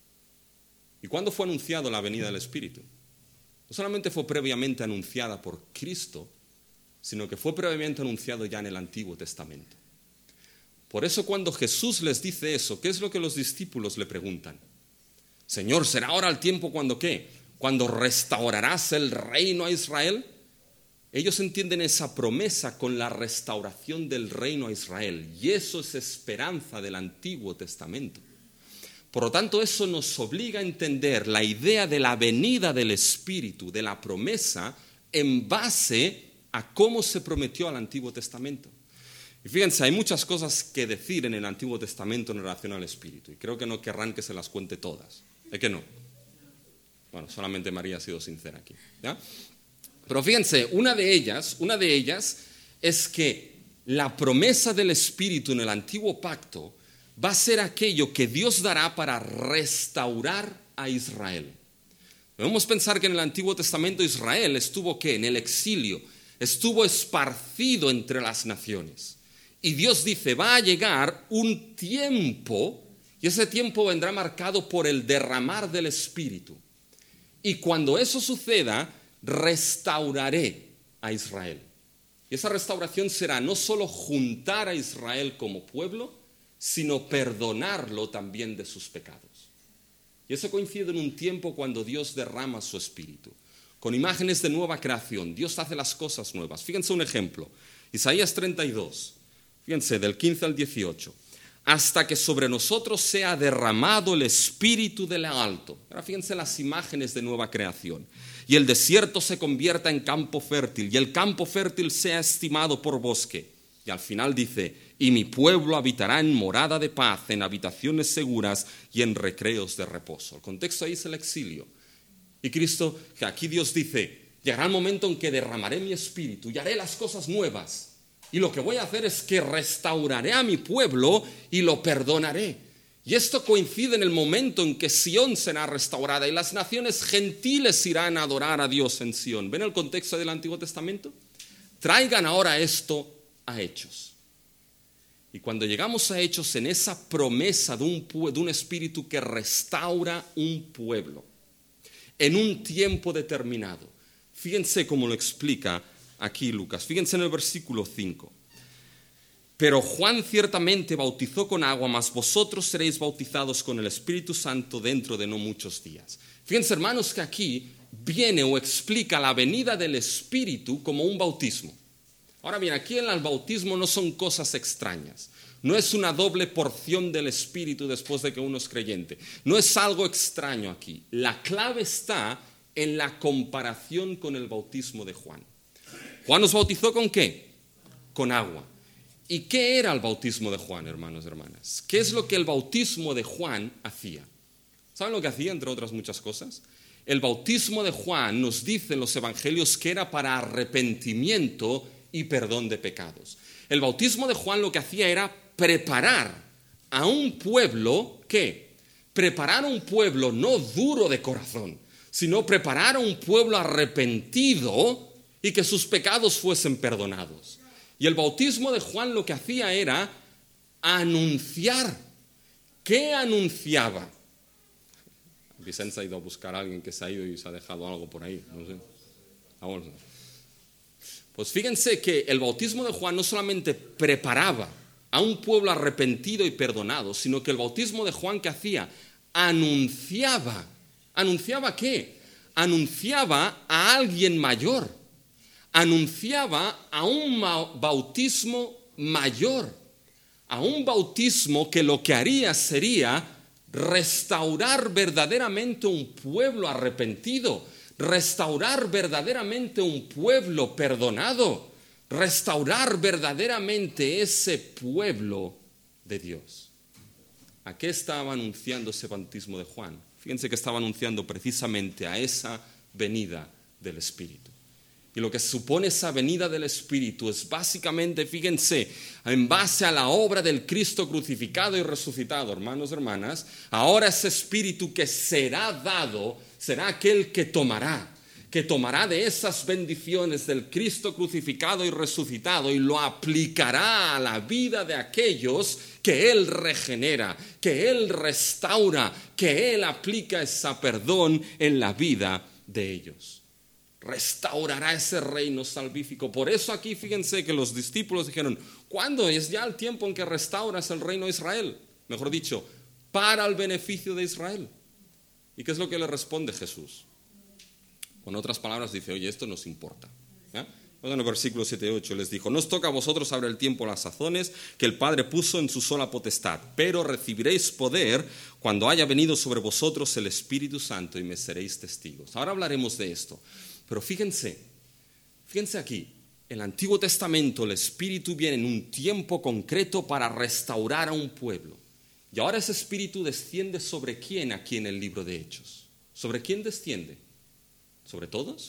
¿Y cuándo fue anunciado la venida del Espíritu? No solamente fue previamente anunciada por Cristo, sino que fue previamente anunciado ya en el Antiguo Testamento. Por eso cuando Jesús les dice eso, ¿qué es lo que los discípulos le preguntan? Señor, ¿será ahora el tiempo cuando qué? ¿Cuando restaurarás el reino a Israel? Ellos entienden esa promesa con la restauración del reino a Israel. Y eso es esperanza del Antiguo Testamento. Por lo tanto, eso nos obliga a entender la idea de la venida del Espíritu, de la promesa, en base a cómo se prometió al Antiguo Testamento. Y fíjense, hay muchas cosas que decir en el Antiguo Testamento en relación al Espíritu. Y creo que no querrán que se las cuente todas. ¿Es que no? Bueno, solamente María ha sido sincera aquí, ¿ya? Pero fíjense, una de ellas, una de ellas es que la promesa del Espíritu en el Antiguo Pacto va a ser aquello que Dios dará para restaurar a Israel. Debemos pensar que en el Antiguo Testamento Israel estuvo ¿qué? En el exilio, estuvo esparcido entre las naciones. Y Dios dice, va a llegar un tiempo, y ese tiempo vendrá marcado por el derramar del Espíritu. Y cuando eso suceda, restauraré a Israel. Y esa restauración será no solo juntar a Israel como pueblo, sino perdonarlo también de sus pecados. Y eso coincide en un tiempo cuando Dios derrama su Espíritu. Con imágenes de nueva creación, Dios hace las cosas nuevas. Fíjense un ejemplo, Isaías treinta y dos, fíjense del quince al dieciocho. Hasta que sobre nosotros sea derramado el Espíritu del Alto. Ahora fíjense las imágenes de nueva creación. Y el desierto se convierta en campo fértil, y el campo fértil sea estimado por bosque. Y al final dice, y mi pueblo habitará en morada de paz, en habitaciones seguras y en recreos de reposo. El contexto ahí es el exilio. Y Cristo, que aquí Dios dice, llegará el momento en que derramaré mi Espíritu y haré las cosas nuevas. Y lo que voy a hacer es que restauraré a mi pueblo y lo perdonaré. Y esto coincide en el momento en que Sión será restaurada y las naciones gentiles irán a adorar a Dios en Sión. ¿Ven el contexto del Antiguo Testamento? Traigan ahora esto a Hechos. Y cuando llegamos a Hechos, en esa promesa de un, de un espíritu que restaura un pueblo, en un tiempo determinado. Fíjense cómo lo explica aquí Lucas. Fíjense en el versículo cinco. Pero Juan ciertamente bautizó con agua, mas vosotros seréis bautizados con el Espíritu Santo dentro de no muchos días. Fíjense, hermanos, que aquí viene o explica la venida del Espíritu como un bautismo. Ahora bien, aquí en el bautismo no son cosas extrañas. No es una doble porción del Espíritu después de que uno es creyente. No es algo extraño aquí. La clave está en la comparación con el bautismo de Juan. ¿Juan nos bautizó con qué? Con agua. ¿Y qué era el bautismo de Juan, hermanos y hermanas? ¿Qué es lo que el bautismo de Juan hacía? ¿Saben lo que hacía, entre otras muchas cosas? El bautismo de Juan nos dice en los evangelios que era para arrepentimiento y perdón de pecados. El bautismo de Juan lo que hacía era preparar a un pueblo, ¿qué? Preparar a un pueblo no duro de corazón, sino preparar a un pueblo arrepentido y que sus pecados fuesen perdonados. Y el bautismo de Juan lo que hacía era anunciar. ¿Qué anunciaba? Vicente ha ido a buscar a alguien que se ha ido y se ha dejado algo por ahí. No sé. Vamos. Pues fíjense que el bautismo de Juan no solamente preparaba a un pueblo arrepentido y perdonado, sino que el bautismo de Juan, ¿qué hacía? Anunciaba. ¿Anunciaba qué? Anunciaba a alguien mayor. Anunciaba a un bautismo mayor, a un bautismo que lo que haría sería restaurar verdaderamente un pueblo arrepentido, restaurar verdaderamente un pueblo perdonado, restaurar verdaderamente ese pueblo de Dios. ¿A qué estaba anunciando ese bautismo de Juan? Fíjense que estaba anunciando precisamente a esa venida del Espíritu. Y lo que supone esa venida del Espíritu es básicamente, fíjense, en base a la obra del Cristo crucificado y resucitado, hermanos y hermanas, ahora ese Espíritu que será dado, será aquel que tomará, que tomará de esas bendiciones del Cristo crucificado y resucitado y lo aplicará a la vida de aquellos que Él regenera, que Él restaura, que Él aplica ese perdón en la vida de ellos. Restaurará ese reino salvífico. Por eso aquí fíjense que los discípulos dijeron, ¿cuándo es ya el tiempo en que restauras el reino de Israel? Mejor dicho, para el beneficio de Israel. ¿Y qué es lo que le responde Jesús? Con otras palabras dice, oye, esto nos importa. ¿Eh? En el versículo siete y ocho les dijo, no os toca a vosotros saber el tiempo, las sazones que el Padre puso en su sola potestad, pero recibiréis poder cuando haya venido sobre vosotros el Espíritu Santo y me seréis testigos. Ahora hablaremos de esto. Pero fíjense, fíjense aquí, en el Antiguo Testamento el Espíritu viene en un tiempo concreto para restaurar a un pueblo. Y ahora ese Espíritu desciende sobre quién aquí en el libro de Hechos. ¿Sobre quién desciende? ¿Sobre todos?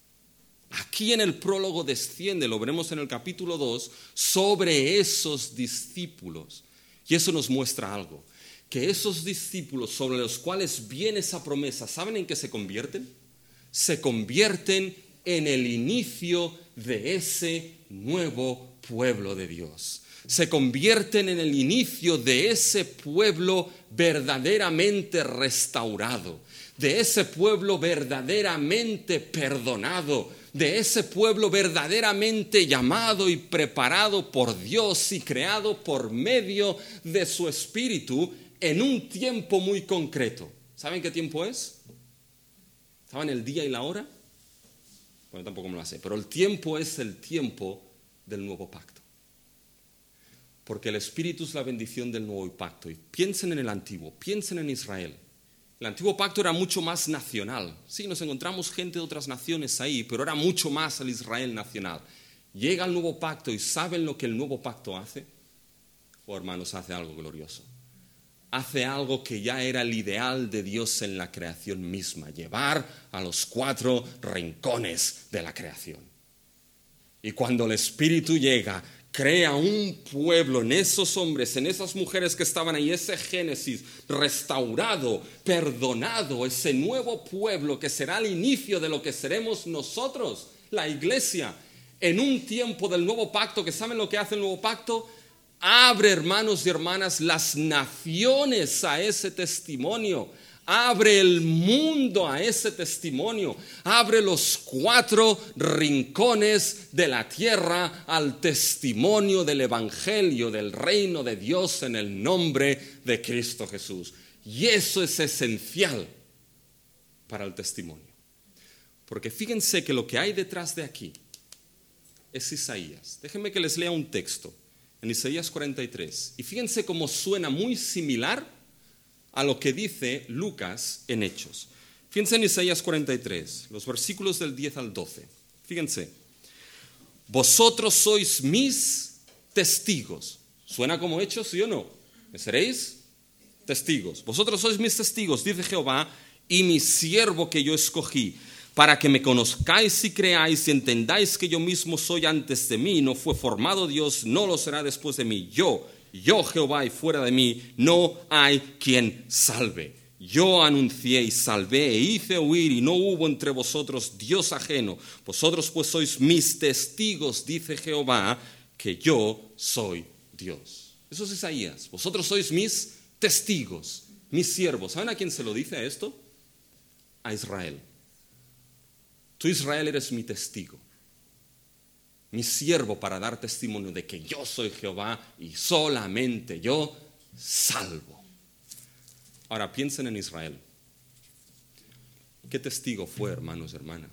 Aquí en el prólogo desciende, lo veremos en el capítulo dos, sobre esos discípulos. Y eso nos muestra algo, que esos discípulos sobre los cuales viene esa promesa, ¿saben en qué se convierten? Se convierten en el inicio de ese nuevo pueblo de Dios. Se convierten en el inicio de ese pueblo verdaderamente restaurado, de ese pueblo verdaderamente perdonado, de ese pueblo verdaderamente llamado y preparado por Dios y creado por medio de su Espíritu en un tiempo muy concreto. ¿Saben qué tiempo es? ¿Saben el día y la hora? Bueno, tampoco me lo sé, pero el tiempo es el tiempo del nuevo pacto. Porque el Espíritu es la bendición del nuevo pacto. Y piensen en el antiguo, piensen en Israel. El antiguo pacto era mucho más nacional. Sí, nos encontramos gente de otras naciones ahí, pero era mucho más el Israel nacional. Llega el nuevo pacto y ¿saben lo que el nuevo pacto hace? Oh, hermanos, hace algo glorioso. Hace algo que ya era el ideal de Dios en la creación misma, llevar a los cuatro rincones de la creación. Y cuando el Espíritu llega, crea un pueblo en esos hombres, en esas mujeres que estaban ahí, ese Génesis restaurado, perdonado, ese nuevo pueblo que será el inicio de lo que seremos nosotros, la iglesia, en un tiempo del nuevo pacto, que ¿saben lo que hace el nuevo pacto? Abre, hermanos y hermanas, las naciones a ese testimonio. Abre el mundo a ese testimonio. Abre los cuatro rincones de la tierra al testimonio del evangelio, del reino de Dios en el nombre de Cristo Jesús. Y eso es esencial para el testimonio. Porque fíjense que lo que hay detrás de aquí es Isaías. Déjenme que les lea un texto en Isaías cuarenta y tres. Y fíjense cómo suena muy similar a lo que dice Lucas en Hechos. Fíjense en Isaías cuarenta y tres, los versículos del diez al doce. Fíjense. Vosotros sois mis testigos. ¿Suena como Hechos, sí o no? ¿Me seréis? Testigos. Vosotros sois mis testigos, dice Jehová, y mi siervo que yo escogí, para que me conozcáis y creáis y entendáis que yo mismo soy antes de mí, no fue formado Dios, no lo será después de mí. Yo, yo Jehová, y fuera de mí no hay quien salve. Yo anuncié y salvé e hice huir, y no hubo entre vosotros Dios ajeno. Vosotros pues sois mis testigos, dice Jehová, que yo soy Dios. Eso es Isaías. Vosotros sois mis testigos, mis siervos. ¿Saben a quién se lo dice esto? A Israel. Tú, Israel, eres mi testigo, mi siervo para dar testimonio de que yo soy Jehová y solamente yo salvo. Ahora piensen en Israel. ¿Qué testigo fue, hermanos y hermanas?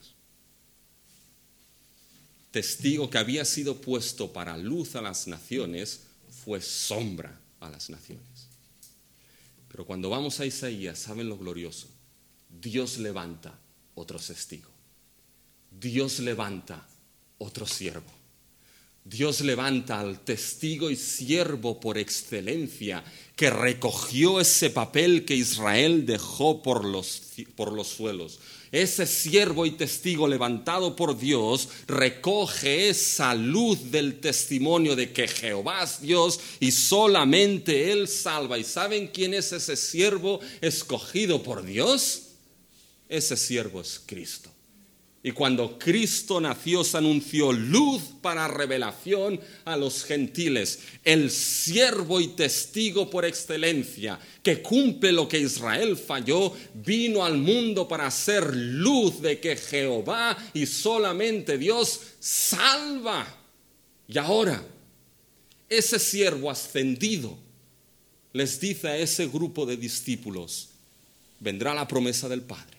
Testigo que había sido puesto para luz a las naciones, fue sombra a las naciones. Pero cuando vamos a Isaías, ¿saben lo glorioso? Dios levanta otro testigo. Dios levanta otro siervo. Dios levanta al testigo y siervo por excelencia que recogió ese papel que Israel dejó por los, por los suelos. Ese siervo y testigo levantado por Dios recoge esa luz del testimonio de que Jehová es Dios y solamente Él salva. ¿Y saben quién es ese siervo escogido por Dios? Ese siervo es Cristo. Y cuando Cristo nació, se anunció luz para revelación a los gentiles. El siervo y testigo por excelencia, que cumple lo que Israel falló, vino al mundo para hacer luz de que Jehová y solamente Dios salva. Y ahora, ese siervo ascendido les dice a ese grupo de discípulos, vendrá la promesa del Padre.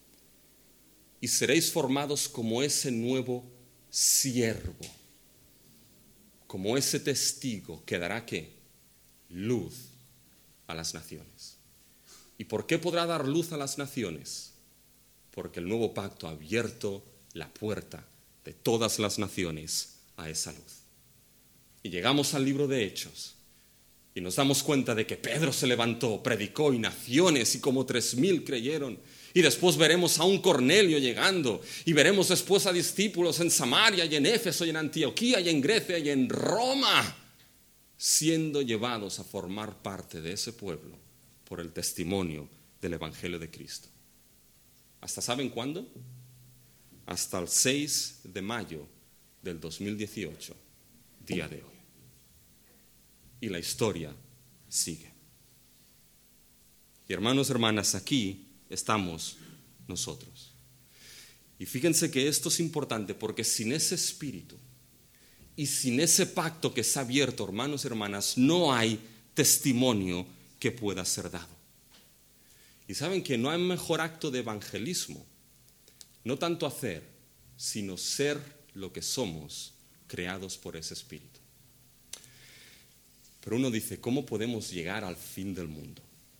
Y seréis formados como ese nuevo siervo, como ese testigo que dará ¿qué? Luz a las naciones. ¿Y por qué podrá dar luz a las naciones? Porque el nuevo pacto ha abierto la puerta de todas las naciones a esa luz. Y llegamos al libro de Hechos y nos damos cuenta de que Pedro se levantó, predicó y naciones y como tres mil creyeron. Y después veremos a un Cornelio llegando. Y veremos después a discípulos en Samaria y en Éfeso y en Antioquía y en Grecia y en Roma, siendo llevados a formar parte de ese pueblo por el testimonio del Evangelio de Cristo. ¿Hasta saben cuándo? Hasta el seis de mayo del dos mil dieciocho, día de hoy. Y la historia sigue. Y hermanos, hermanas, aquí estamos nosotros. Y fíjense que esto es importante porque sin ese espíritu y sin ese pacto que se ha abierto, hermanos y hermanas, no hay testimonio que pueda ser dado. Y saben que no hay mejor acto de evangelismo, no tanto hacer, sino ser lo que somos, creados por ese espíritu. Pero uno dice, ¿cómo podemos llegar al fin del mundo?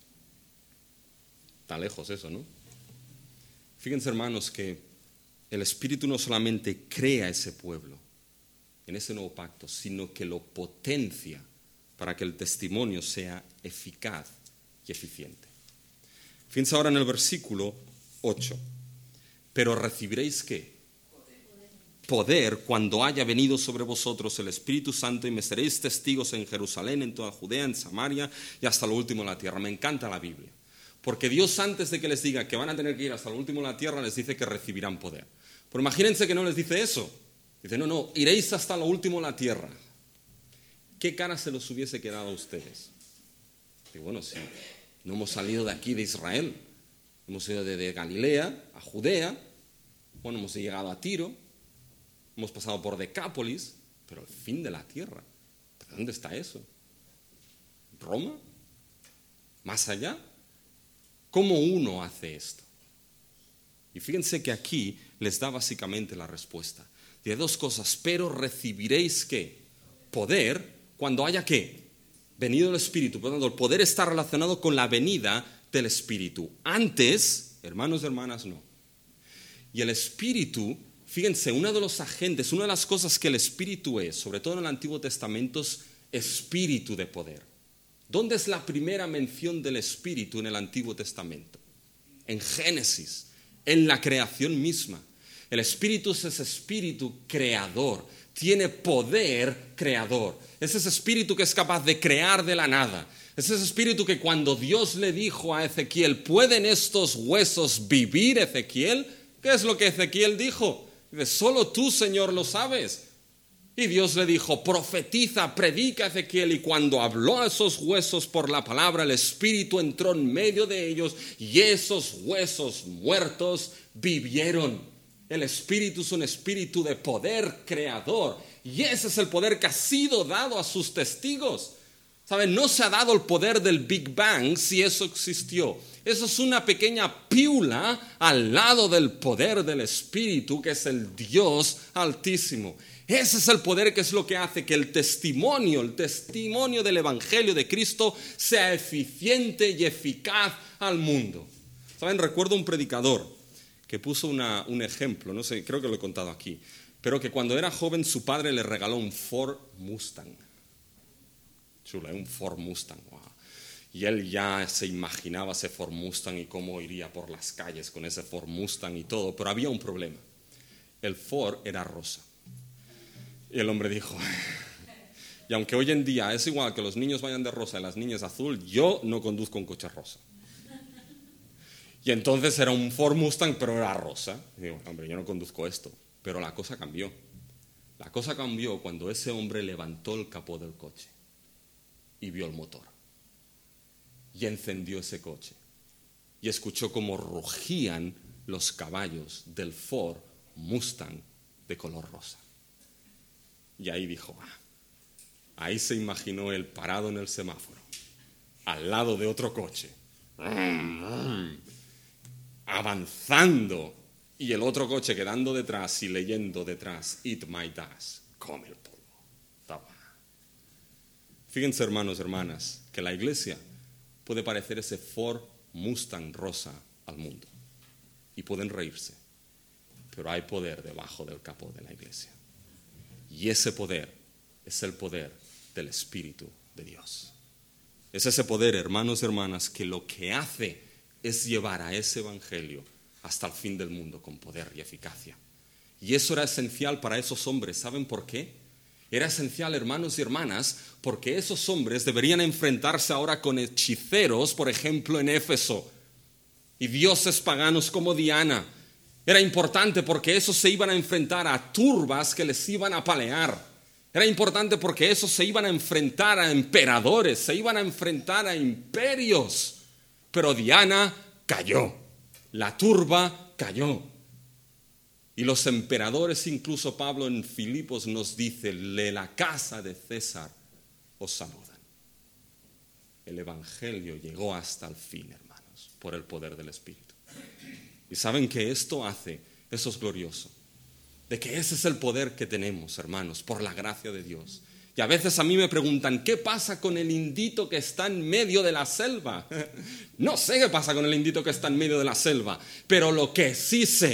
Está lejos eso, ¿no? Fíjense, hermanos, que el Espíritu no solamente crea ese pueblo en ese nuevo pacto, sino que lo potencia para que el testimonio sea eficaz y eficiente. Fíjense ahora en el versículo ocho. Pero recibiréis ¿qué? poder cuando haya venido sobre vosotros el Espíritu Santo y me seréis testigos en Jerusalén, en toda Judea, en Samaria y hasta lo último de la tierra. Me encanta la Biblia, porque Dios antes de que les diga que van a tener que ir hasta lo último de la tierra, les dice que recibirán poder. Pero imagínense que no les dice eso. Dice, no, no, iréis hasta lo último de la tierra. ¿Qué cara se los hubiese quedado a ustedes? Y bueno, si no hemos salido de aquí de Israel, hemos ido de, de Galilea a Judea, bueno, hemos llegado a Tiro, hemos pasado por Decápolis, pero el fin de la tierra, ¿dónde está eso? ¿Roma? ¿Más allá? ¿Cómo uno hace esto? Y fíjense que aquí les da básicamente la respuesta. De dos cosas, pero recibiréis ¿qué? Poder cuando haya ¿qué? Venido el Espíritu. Por lo tanto, el poder está relacionado con la venida del Espíritu. Antes, hermanos y hermanas, no. Y el Espíritu, fíjense, uno de los agentes, una de las cosas que el Espíritu es, sobre todo en el Antiguo Testamento, es espíritu de poder. ¿Dónde es la primera mención del Espíritu en el Antiguo Testamento? En Génesis, en la creación misma. El Espíritu es ese espíritu creador, tiene poder creador. Es ese espíritu que es capaz de crear de la nada. Es ese espíritu que cuando Dios le dijo a Ezequiel, ¿pueden estos huesos vivir, Ezequiel? ¿Qué es lo que Ezequiel dijo? Dice, solo tú, Señor, lo sabes. Y Dios le dijo, profetiza, predica, Ezequiel. Y cuando habló a esos huesos por la palabra, el Espíritu entró en medio de ellos y esos huesos muertos vivieron. El Espíritu es un espíritu de poder creador y ese es el poder que ha sido dado a sus testigos. ¿Saben? No se ha dado el poder del Big Bang si eso existió. Eso es una pequeña pílula al lado del poder del Espíritu, que es el Dios Altísimo. Ese es el poder que es lo que hace que el testimonio, el testimonio del Evangelio de Cristo sea eficiente y eficaz al mundo. ¿Saben? Recuerdo un predicador que puso una, un ejemplo, no sé, creo que lo he contado aquí, pero que cuando era joven su padre le regaló un Ford Mustang. Chula, un Ford Mustang, wow. Y él ya se imaginaba ese Ford Mustang y cómo iría por las calles con ese Ford Mustang y todo, pero había un problema. El Ford era rosa. Y el hombre dijo, y aunque hoy en día es igual que los niños vayan de rosa y las niñas azul, yo no conduzco un coche rosa. Y entonces era un Ford Mustang, pero era rosa. Y digo, hombre, yo no conduzco esto. Pero la cosa cambió. La cosa cambió cuando ese hombre levantó el capó del coche y vio el motor. Y encendió ese coche. Y escuchó cómo rugían los caballos del Ford Mustang de color rosa. Y ahí dijo, ah, ahí se imaginó él parado en el semáforo, al lado de otro coche. Avanzando y el otro coche quedando detrás y leyendo detrás, Eat my dust, come el polvo. Toma. Fíjense, hermanos y hermanas, que la iglesia puede parecer ese Ford Mustang rosa al mundo y pueden reírse, pero hay poder debajo del capó de la iglesia y ese poder es el poder del Espíritu de Dios. Es ese poder, hermanos y hermanas, que lo que hace es llevar a ese evangelio hasta el fin del mundo con poder y eficacia. Y eso era esencial para esos hombres. ¿Saben por qué? Era esencial, hermanos y hermanas, porque esos hombres deberían enfrentarse ahora con hechiceros, por ejemplo, en Éfeso, y dioses paganos como Diana. Era importante porque esos se iban a enfrentar a turbas que les iban a apalear. Era importante porque esos se iban a enfrentar a emperadores, se iban a enfrentar a imperios. Pero Diana cayó, la turba cayó. Y los emperadores, incluso Pablo en Filipos nos dice, de la casa de César os saludan. El evangelio llegó hasta el fin, hermanos, por el poder del Espíritu. Y saben que esto hace, eso es glorioso, de que ese es el poder que tenemos, hermanos, por la gracia de Dios. Y a veces a mí me preguntan, ¿qué pasa con el indito que está en medio de la selva? No sé qué pasa con el indito que está en medio de la selva, pero lo que sí sé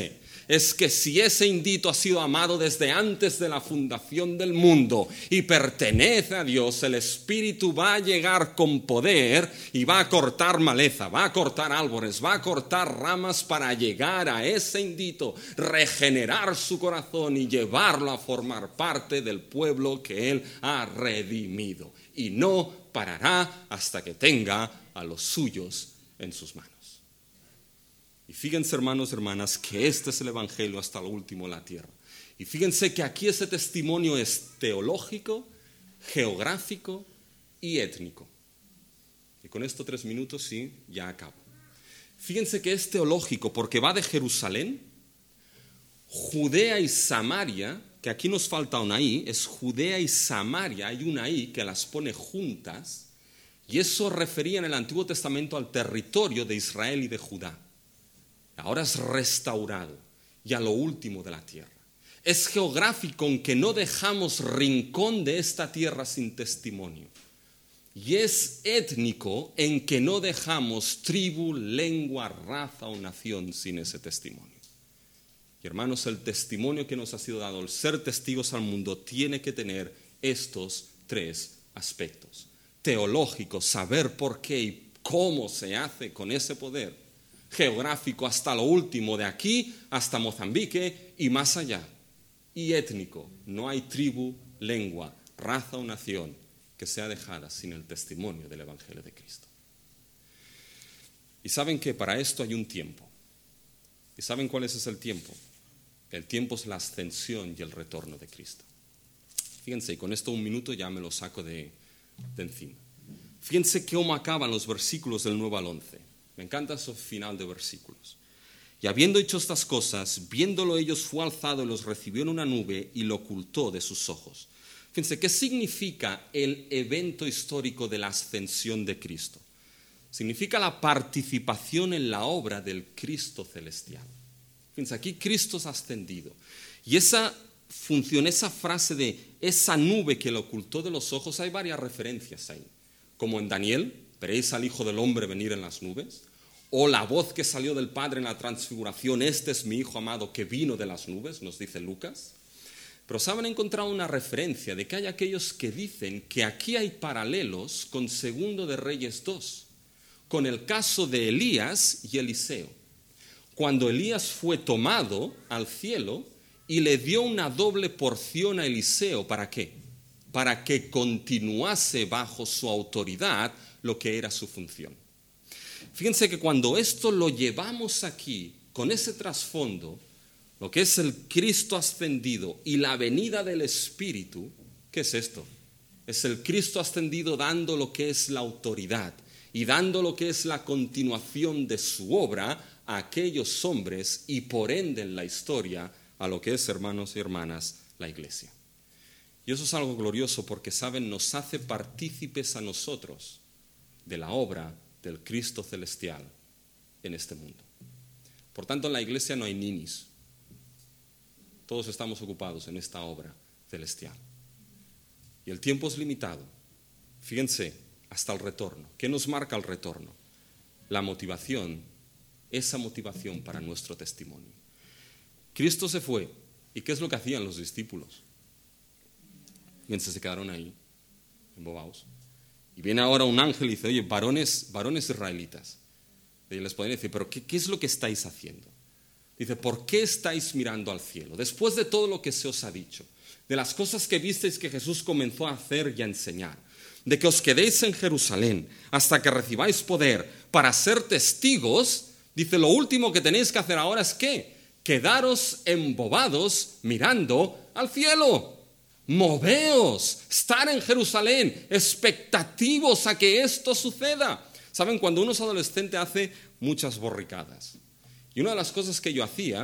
es que si ese indito ha sido amado desde antes de la fundación del mundo y pertenece a Dios, el Espíritu va a llegar con poder y va a cortar maleza, va a cortar árboles, va a cortar ramas para llegar a ese indito, regenerar su corazón y llevarlo a formar parte del pueblo que Él ha redimido. Y no parará hasta que tenga a los suyos en sus manos. Y fíjense, hermanos y hermanas, que este es el Evangelio hasta lo último de la tierra. Y fíjense que aquí ese testimonio es teológico, geográfico y étnico. Y con estos tres minutos sí, ya acabo. Fíjense que es teológico porque va de Jerusalén, Judea y Samaria, que aquí nos falta una I, es Judea y Samaria, hay una I que las pone juntas, y eso refería en el Antiguo Testamento al territorio de Israel y de Judá. Ahora es restaurado y a lo último de la tierra. Es geográfico en que no dejamos rincón de esta tierra sin testimonio. Y es étnico en que no dejamos tribu, lengua, raza o nación sin ese testimonio. Y hermanos, el testimonio que nos ha sido dado, el ser testigos al mundo, tiene que tener estos tres aspectos. Teológico, saber por qué y cómo se hace con ese poder. Geográfico, hasta lo último, de aquí hasta Mozambique y más allá. Y étnico, no hay tribu, lengua, raza o nación que sea dejada sin el testimonio del Evangelio de Cristo. Y saben que para esto hay un tiempo. ¿Y saben cuál es ese tiempo? El tiempo es la ascensión y el retorno de Cristo. Fíjense, y con esto un minuto ya me lo saco de, de encima. Fíjense cómo acaban los versículos del nueve al once. Me encanta ese final de versículos. Y habiendo hecho estas cosas, viéndolo ellos, fue alzado y los recibió en una nube y lo ocultó de sus ojos. Fíjense, ¿qué significa el evento histórico de la ascensión de Cristo? Significa la participación en la obra del Cristo celestial. Fíjense, aquí Cristo es ascendido. Y esa función, esa frase de esa nube que lo ocultó de los ojos, hay varias referencias ahí. Como en Daniel, veréis al Hijo del Hombre venir en las nubes. O la voz que salió del Padre en la transfiguración, este es mi Hijo amado que vino de las nubes, nos dice Lucas. Pero saben, he encontrado una referencia de que hay aquellos que dicen que aquí hay paralelos con Segundo de Reyes dos, con el caso de Elías y Eliseo. Cuando Elías fue tomado al cielo y le dio una doble porción a Eliseo, ¿para qué? Para que continuase bajo su autoridad lo que era su función. Fíjense que cuando esto lo llevamos aquí, con ese trasfondo, lo que es el Cristo ascendido y la venida del Espíritu, ¿qué es esto? Es el Cristo ascendido dando lo que es la autoridad y dando lo que es la continuación de su obra a aquellos hombres y por ende en la historia a lo que es, hermanos y hermanas, la iglesia. Y eso es algo glorioso porque, saben, nos hace partícipes a nosotros de la obra del Cristo celestial en este mundo. Por tanto, en la iglesia no hay ninis. Todos estamos ocupados en esta obra celestial. Y el tiempo es limitado. Fíjense, hasta el retorno. ¿Qué nos marca el retorno? La motivación, esa motivación para nuestro testimonio. Cristo se fue. ¿Y qué es lo que hacían los discípulos? Fíjense, se quedaron ahí, embobados. Y viene ahora un ángel y dice, oye, varones, varones israelitas. Y les podrían decir, pero ¿qué, qué es lo que estáis haciendo? Dice, ¿por qué estáis mirando al cielo? Después de todo lo que se os ha dicho, de las cosas que visteis que Jesús comenzó a hacer y a enseñar, de que os quedéis en Jerusalén hasta que recibáis poder para ser testigos, dice, lo último que tenéis que hacer ahora es ¿qué? Quedaros embobados mirando al cielo. Moveos, estar en Jerusalén, expectativos a que esto suceda. Saben, cuando uno es adolescente hace muchas borricadas. Y una de las cosas que yo hacía,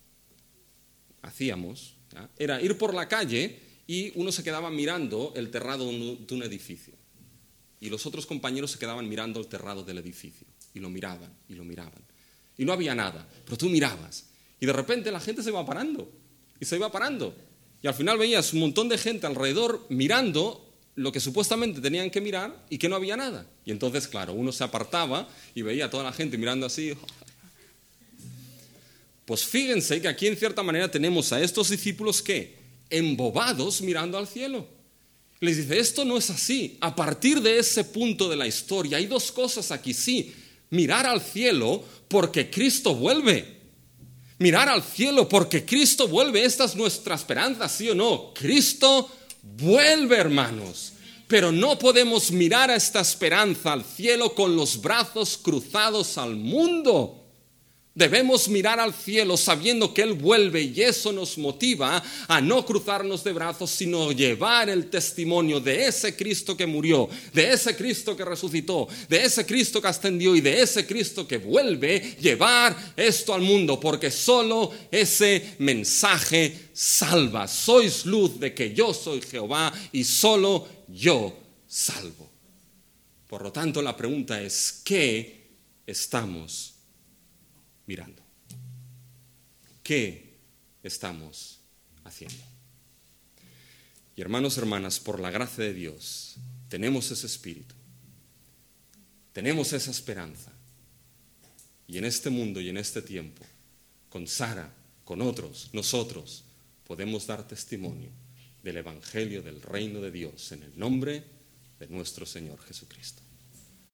hacíamos, ¿ya? Era ir por la calle y uno se quedaba mirando el terrado de un edificio. Y los otros compañeros se quedaban mirando el terrado del edificio. Y lo miraban, y lo miraban. Y no había nada, pero tú mirabas. Y de repente la gente se iba parando, y se iba parando. Y al final veías un montón de gente alrededor mirando lo que supuestamente tenían que mirar y que no había nada. Y entonces, claro, uno se apartaba y veía a toda la gente mirando así. Pues fíjense que aquí en cierta manera tenemos a estos discípulos que, embobados mirando al cielo. Les dice, esto no es así. A partir de ese punto de la historia hay dos cosas aquí, sí. Mirar al cielo porque Cristo vuelve. Mirar al cielo porque Cristo vuelve. Esta es nuestra esperanza, ¿sí o no? Cristo vuelve, hermanos. Pero no podemos mirar a esta esperanza al cielo con los brazos cruzados al mundo. Debemos mirar al cielo sabiendo que Él vuelve y eso nos motiva a no cruzarnos de brazos, sino llevar el testimonio de ese Cristo que murió, de ese Cristo que resucitó, de ese Cristo que ascendió y de ese Cristo que vuelve, llevar esto al mundo, porque solo ese mensaje salva. Sois luz de que yo soy Jehová y solo yo salvo. Por lo tanto, la pregunta es, ¿qué estamos mirando? ¿Qué estamos haciendo? Y hermanos, hermanas, por la gracia de Dios, tenemos ese espíritu, tenemos esa esperanza. Y en este mundo y en este tiempo, con Sara, con otros, nosotros podemos dar testimonio del Evangelio del reino de Dios en el nombre de nuestro Señor Jesucristo.